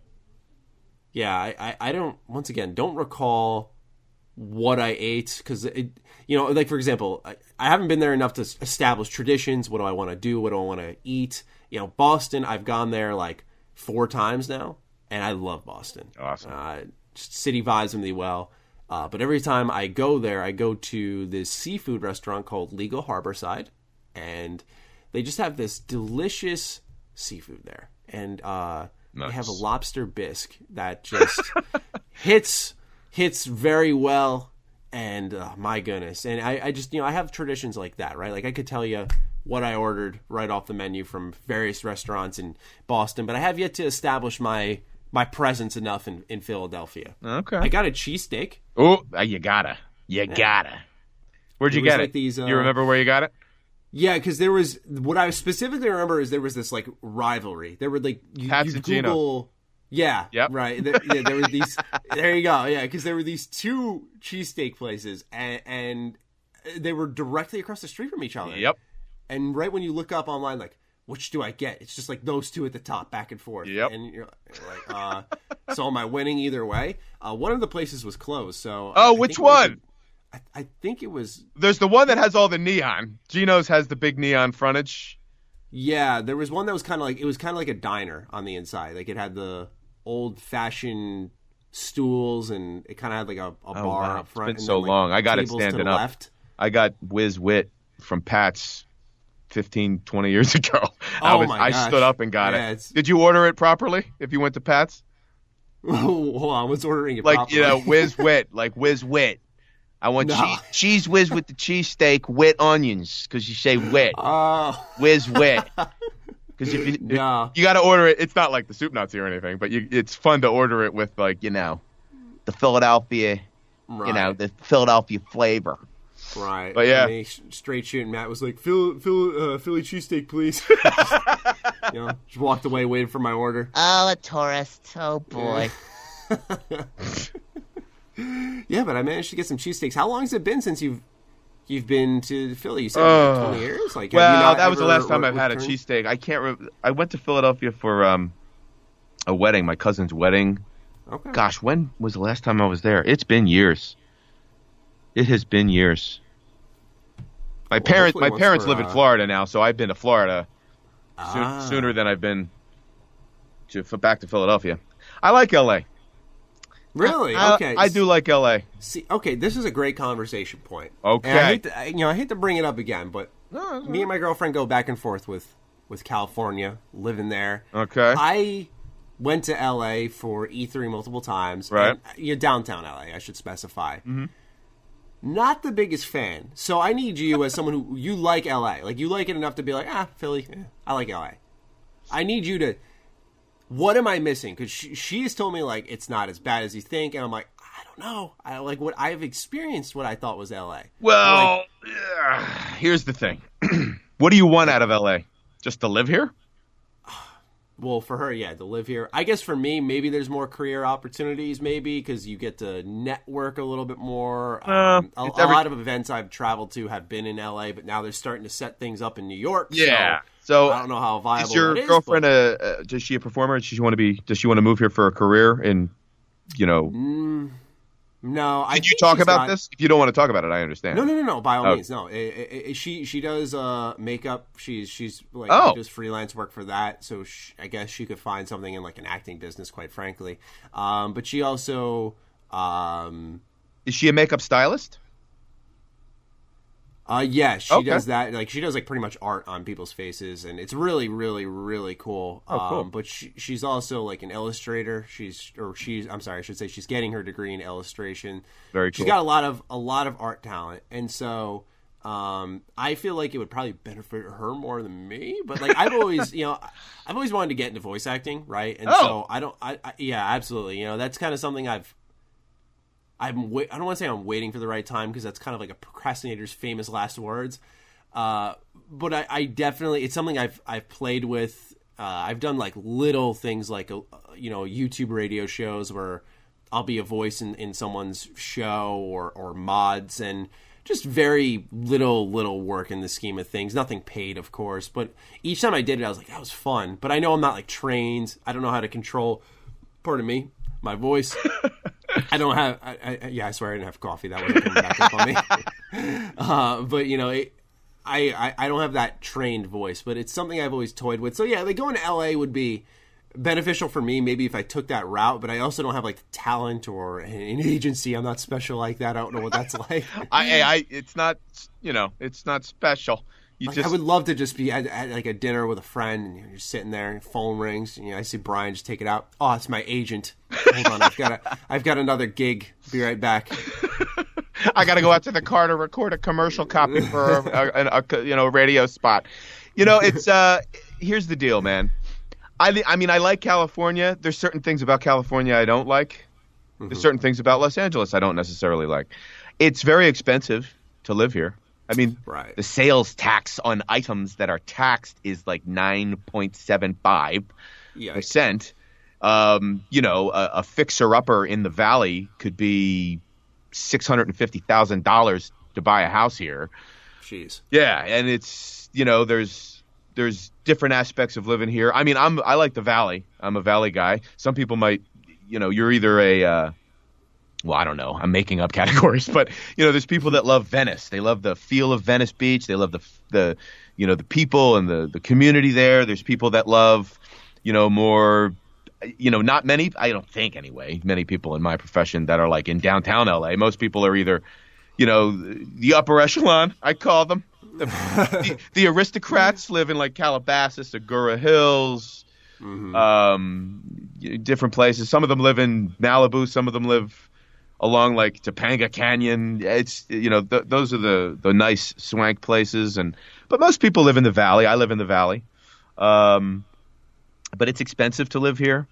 Yeah, I, I I don't. Once again, don't recall what I ate because it. You know, like for example, I, I haven't been there enough to establish traditions. What do I want to do? What do I want to eat? You know, Boston. I've gone there like four times now. And I love Boston. Awesome. Uh, city vibes me well. Uh, but every time I go there, I go to this seafood restaurant called Legal Harborside. And they just have this delicious seafood there. And uh, nice. They have a lobster bisque that just hits hits very well. And uh, my goodness. And I, I just, you know, I have traditions like that, right? Like I could tell you what I ordered right off the menu from various restaurants in Boston. But I have yet to establish my... my presence enough in, in Philadelphia. Okay. I got a cheesesteak. Oh, you gotta. You gotta. Where'd you get like it? These, uh, you remember where you got it? Yeah, because there was, what I specifically remember is there was this like rivalry. There were like, you, Pat's you Google. Yeah, yep. right. There, yeah, there were these, there you go. Yeah, because there were these two cheesesteak places and, and they were directly across the street from each other. Yep. And right when you look up online, like, which do I get? It's just like those two at the top, back and forth. Yep. And you're like, uh, so am I winning either way? Uh, one of the places was closed. So oh, I which one? Was, I, I think it was. There's the one that has all the neon. Geno's has the big neon frontage. Yeah, there was one that was kind of like it was kind of like a diner on the inside. Like it had the old fashioned stools, and it kind of had like a, a oh, bar wow. up front. It's been and so then, like, long. I got it standing up. Left. I got Whiz Wit from Pat's fifteen, twenty years ago. Oh I was, my I gosh. stood up and got yeah, it. It's... Did you order it properly if you went to Pat's? Hold on, what's ordering it like, properly? You know, Whiz Wit, like Whiz Wit. I want no. cheese, cheese whiz with the cheesesteak, wit onions, because you say wit. Oh. Whiz Wit. Because if you Yeah. you got to order it, it's not like the soup Nazi or anything, but you, it's fun to order it with like you know, the Philadelphia, Right. you know, the Philadelphia flavor. Right. But yeah. And me, straight shooting Matt was like, Phil, Phil, uh, Philly cheesesteak, please. You know, just walked away waiting for my order. Oh, a tourist. Oh, boy. Yeah, but I managed to get some cheesesteaks. How long has it been since you've you've been to Philly? You said Uh, like twenty years? Like, have you Well, not that was the ever last time re- I've had a returned? cheesesteak. I can't. Re- I went to Philadelphia for um, a wedding, my cousin's wedding. Okay. Gosh, when was the last time I was there? It's been years. It has been years. My Well, parents, hopefully my once parents for, live in uh, Florida now, so I've been to Florida soon, Ah. sooner than I've been to back to Philadelphia. I like L A. Really? I, Okay. I do like L A. See, okay, this is a great conversation point. Okay. And I hate to, I- you know, I hate to bring it up again, but me and my girlfriend go back and forth with, with California, living there. Okay. I went to L A for E three multiple times. Right. And, you're downtown L A, I should specify. Mm-hmm. Not the biggest fan. So I need you as someone who, you like L A. Like, you like it enough to be like, ah, Philly, eh, I like L A. I need you to, what am I missing? Because she, she has told me, like, it's not as bad as you think. And I'm like, I don't know. I like what I've experienced what I thought was L A. Well, yeah, here's the thing. What do you want out of L A? Just to live here? Well, for her, yeah, to live here. I guess for me, maybe there's more career opportunities, maybe, because you get to network a little bit more. Uh, Um, a, it's a every- lot of events I've traveled to have been in L A, but now they're starting to set things up in New York. Yeah. So, So I don't know how viable is your that is, girlfriend but- a, a? Does she a performer? Does she want to be? Does she want to move here for a career? In, you know. No, I Did you think talk she's about got- this? If you don't want to talk about it, I understand. No, no, no, no. By all Oh. means, no. I- I- I- she she does uh, makeup. She's she's like Oh. does freelance work for that. So sh I guess she could find something in like an acting business, quite frankly. Um, but she also, um, Is she a makeup stylist? uh, yeah, she Okay. does that. Like she does like pretty much art on people's faces, and it's really, really, really cool. Oh, cool. Um, but she, she's also like an illustrator. She's or she's I'm sorry, I should say she's getting her degree in illustration. Very She's cool. got a lot of a lot of art talent, and so um, I feel like it would probably benefit her more than me. But like I've always, you know, I've always wanted to get into voice acting, right? And Oh. so I don't, I, I yeah, absolutely. You know, that's kind of something I've. I'm wait, I don't want to say I'm waiting for the right time because that's kind of like a procrastinator's famous last words. Uh, but I, I definitely, it's something I've I've played with. Uh, I've done like little things like a, you know YouTube radio shows where I'll be a voice in, in someone's show or or mods, and just very little little work in the scheme of things. Nothing paid, of course, but each time I did it, I was like, that was fun. But I know I'm not like trained. I don't know how to control. Pardon me, my voice. I don't have. I, I, yeah, I swear I didn't have coffee. That wasn't coming back up on me. uh, but you know, it, I, I I don't have that trained voice, but it's something I've always toyed with. So yeah, like going to L A would be beneficial for me, maybe if I took that route. But I also don't have like the talent or an agency. I'm not special like that. I don't know what that's like. I, I, it's not, you know, it's not special. You Like, just, I would love to just be at, at like a dinner with a friend, and you're just sitting there, and phone rings, and you know, I see Brian just take it out. Oh, it's my agent. Hold on, I've got a, I've got another gig. Be right back. I got to go out to the car to record a commercial copy for a, a, a, you know, radio spot. You know, it's, uh, here's the deal, man. I, I mean, I like California. There's certain things about California I don't like. There's certain things about Los Angeles I don't necessarily like. It's very expensive to live here. I mean, Right. the sales tax on items that are taxed is like nine point seven five Yeah. percent. Um, you know, a, a fixer-upper in the valley could be six hundred fifty thousand dollars to buy a house here. Jeez. Yeah, and it's, you know, there's there's different aspects of living here. I mean, I'm I like the valley. I'm a valley guy. Some people might, you know, you're either a uh, well, I don't know. I'm making up categories, but you know, there's people that love Venice. They love the feel of Venice Beach. They love the the you know the people and the the community there. There's people that love, you know, more, you know, not many. I don't think anyway. Many people in my profession that are like in downtown L A. Most people are either, you know, the upper echelon. I call them the, the, the aristocrats live in like Calabasas, Agoura Hills, Mm-hmm. um, different places. Some of them live in Malibu. Some of them live along like Topanga Canyon. It's, you know, th- those are the, the nice swank places. And but most people live in the valley. I live in the valley. Um, but it's expensive to live here.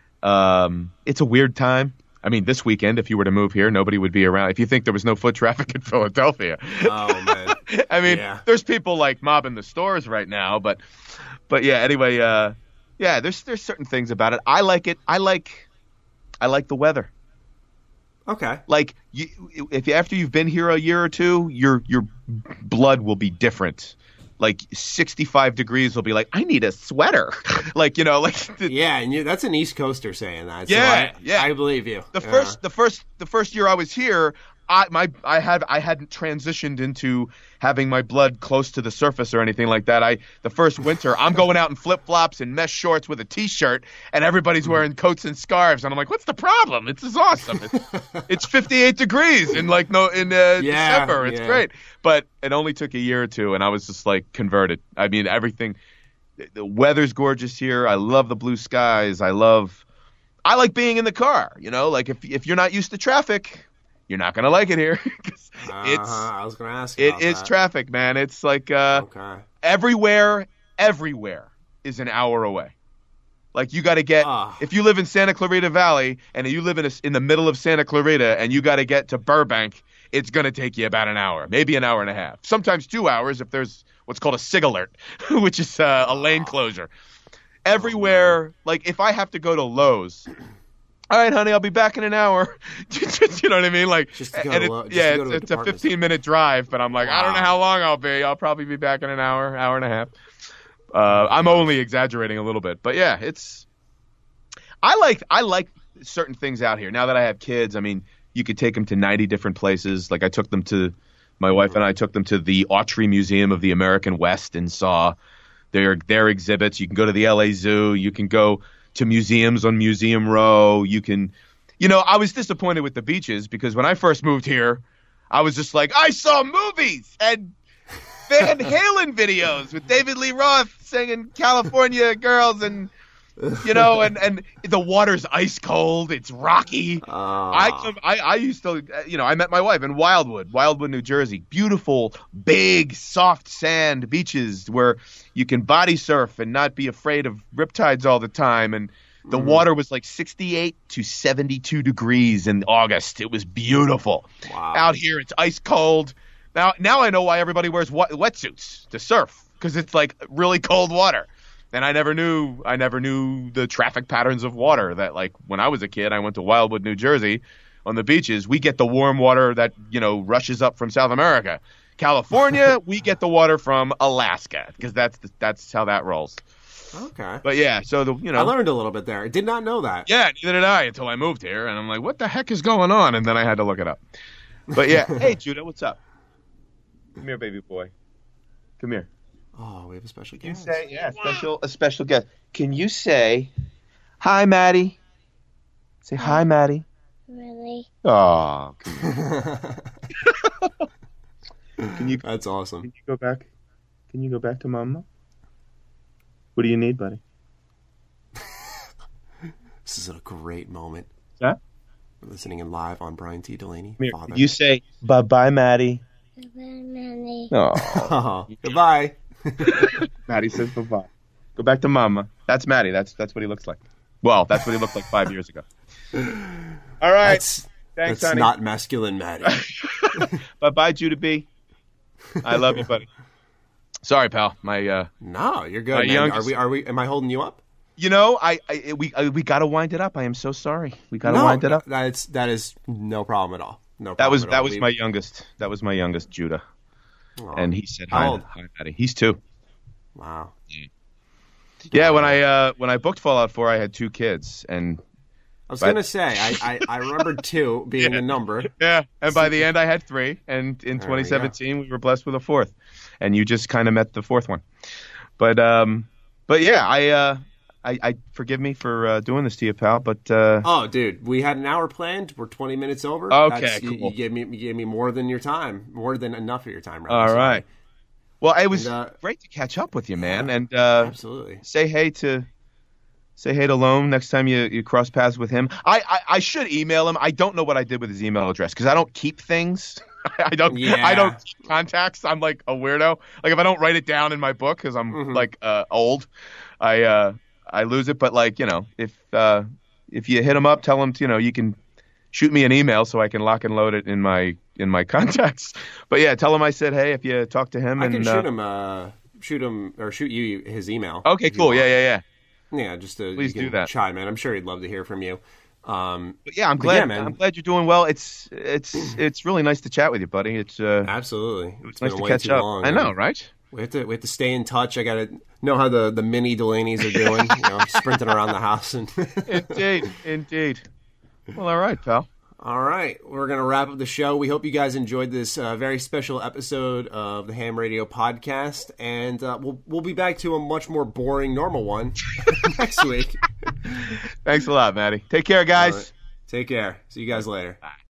Um, it's a weird time. I mean, this weekend, if you were to move here, nobody would be around. If you think there was no foot traffic in Philadelphia. Oh, man. I mean, yeah. there's people like mobbing the stores right now, but, but yeah, anyway, uh, yeah, there's, there's certain things about it. I like it. I like, I like the weather. Okay. Like, you, if after you've been here a year or two, your, your blood will be different. Like sixty-five degrees will be like, I need a sweater. Like, you know, like the, yeah, and you, that's an East Coaster saying that. So yeah, I, yeah. I believe you. The yeah. first, the first, the first year I was here, I my I had I hadn't transitioned into having my blood close to the surface or anything like that. I the first winter, I'm going out in flip flops and mesh shorts with a t-shirt, and everybody's wearing coats and scarves, and I'm like, what's the problem? This is awesome. It's, it's fifty-eight degrees in like no in uh, yeah, December. It's yeah. great, but it only took a year or two, and I was just like converted. I mean, everything. The weather's gorgeous here. I love the blue skies. I love. I like being in the car. You know, like if if you're not used to traffic, you're not gonna like it here. it's uh-huh. I was gonna ask. It about is that. traffic, man. It's like uh, okay. everywhere, everywhere is an hour away. Like you got to get Ah. if you live in Santa Clarita Valley and you live in a, in the middle of Santa Clarita and you got to get to Burbank, it's gonna take you about an hour, maybe an hour and a half, sometimes two hours if there's what's called a sig alert, which is uh, a lane closure. Everywhere, like if I have to go to Lowe's. All right, honey, I'll be back in an hour. You know what I mean? Like, Just to go and to it- Lo- just yeah, to go it's, to a it's a department fifteen minute drive, but I'm like, I don't know Wow. how long I'll be. I'll probably be back in an hour, hour and a half. Uh, I'm only exaggerating a little bit, but yeah, it's. I like I like certain things out here. Now that I have kids, I mean, you could take them to ninety different places. Like I took them to, my wife and I took them to the Autry Museum of the American West and saw their their exhibits. You can go to the L A Zoo. You can go to museums on Museum Row. You can, you know, I was disappointed with the beaches because when I first moved here, I was just like, I saw movies and Van Halen videos with David Lee Roth singing California Girls and, you know, and, and the water's ice cold. It's rocky. Ah. I, come- I I used to, you know, I met my wife in Wildwood, Wildwood, New Jersey. Beautiful, big, soft sand beaches where you can body surf and not be afraid of riptides all the time. And the Mm-hmm. water was like sixty-eight to seventy-two degrees in August. It was beautiful. Wow. Out here, it's ice cold. Now, now I know why everybody wears wet- wetsuits to surf because it's like really cold water. And I never knew I never knew the traffic patterns of water that, like, when I was a kid, I went to Wildwood, New Jersey on the beaches. We get the warm water that, you know, rushes up from South America. California, we get the water from Alaska because that's the, that's how that rolls. Okay. But yeah, so the you know I learned a little bit there. I did not know that. yeah, neither did I until I moved here, and I'm like, what the heck is going on? And then I had to look it up. But yeah, hey Judah, what's up? Come here, baby boy. Come here. Oh, we have a special Can you guest. say yeah, special a special guest? Can you say hi, Maddie? Say hi, Maddie. Really? Oh, can you That's awesome. can you go back? Can you go back to Mama? What do you need, buddy? This is a great moment. Huh? We're listening in live on Brian T. Delaney, Come here. father. You say bye, bye, Maddie. Really? Oh, Oh, goodbye. Maddie says bye bye. Go back to Mama. That's Maddie. That's that's what he looks like. Well, that's what he looked like five years ago. All right. That's, Thanks, that's honey. not masculine, Maddie. Bye bye, Judah B. I love you, buddy. Sorry, pal. My, uh, No, you're good. My man. youngest- Are we? Are we? Am I holding you up? you know, I, I we I, we got to wind it up. I am so sorry. We got to no, wind it up. That's that is no problem at all. No, problem That was at that all. was We- my youngest. That was my youngest, Judah, Aw. and he said How hi, old? hi, Maddie. He's two. Wow. Yeah, when I uh, when I booked Fallout four, I had two kids, and I was But- gonna say I, I, I remembered two being Yeah. the number. yeah, and by the end, I had three, and in There we go. twenty seventeen, we were blessed with a fourth, and you just kind of met the fourth one. But um, but yeah, I uh, I, I forgive me for uh, doing this to you, pal. But uh, Oh, dude, we had an hour planned. We're twenty minutes over. Okay, That's- you- cool. You, gave me you gave me more than your time, more than enough of your time. Rather. all So, right. Well, it was And, uh, great to catch up with you, man, and uh, Absolutely. say hey to say hey to Loam next time you, you cross paths with him. I, I, I should email him. I don't know what I did with his email address because I don't keep things. I don't. Yeah. I don't keep contacts. I'm like a weirdo. Like if I don't write it down in my book because I'm Mhm. like uh, old, I uh, I lose it. But like you know, if uh, if you hit them up, tell them you know you can shoot me an email so I can lock and load it in my in my contacts. But yeah, tell him I said hey if you talk to him. I and, can shoot uh, him, uh, shoot him, or shoot you his email. Okay, if you cool. want. Yeah, yeah, yeah. Yeah, just to Please you can do that. chime in. I'm sure he'd love to hear from you. Um, But yeah, I'm But glad. yeah, man. I'm glad you're doing well. It's it's it's really nice to chat with you, buddy. It's uh, absolutely. it's been nice to way catch too up. long, I know, man. right? We have to we have to stay in touch. I gotta know how the, the mini Delaney's are doing. You know, sprinting around the house and. Indeed, indeed. Well, all right, pal. All right, we're gonna wrap up the show. We hope you guys enjoyed this uh, very special episode of the Ham Radio Podcast, and uh, we'll we'll be back to a much more boring, normal one next week. Thanks a lot, Maddie. Take care, guys. All right. Take care. See you guys later. Bye.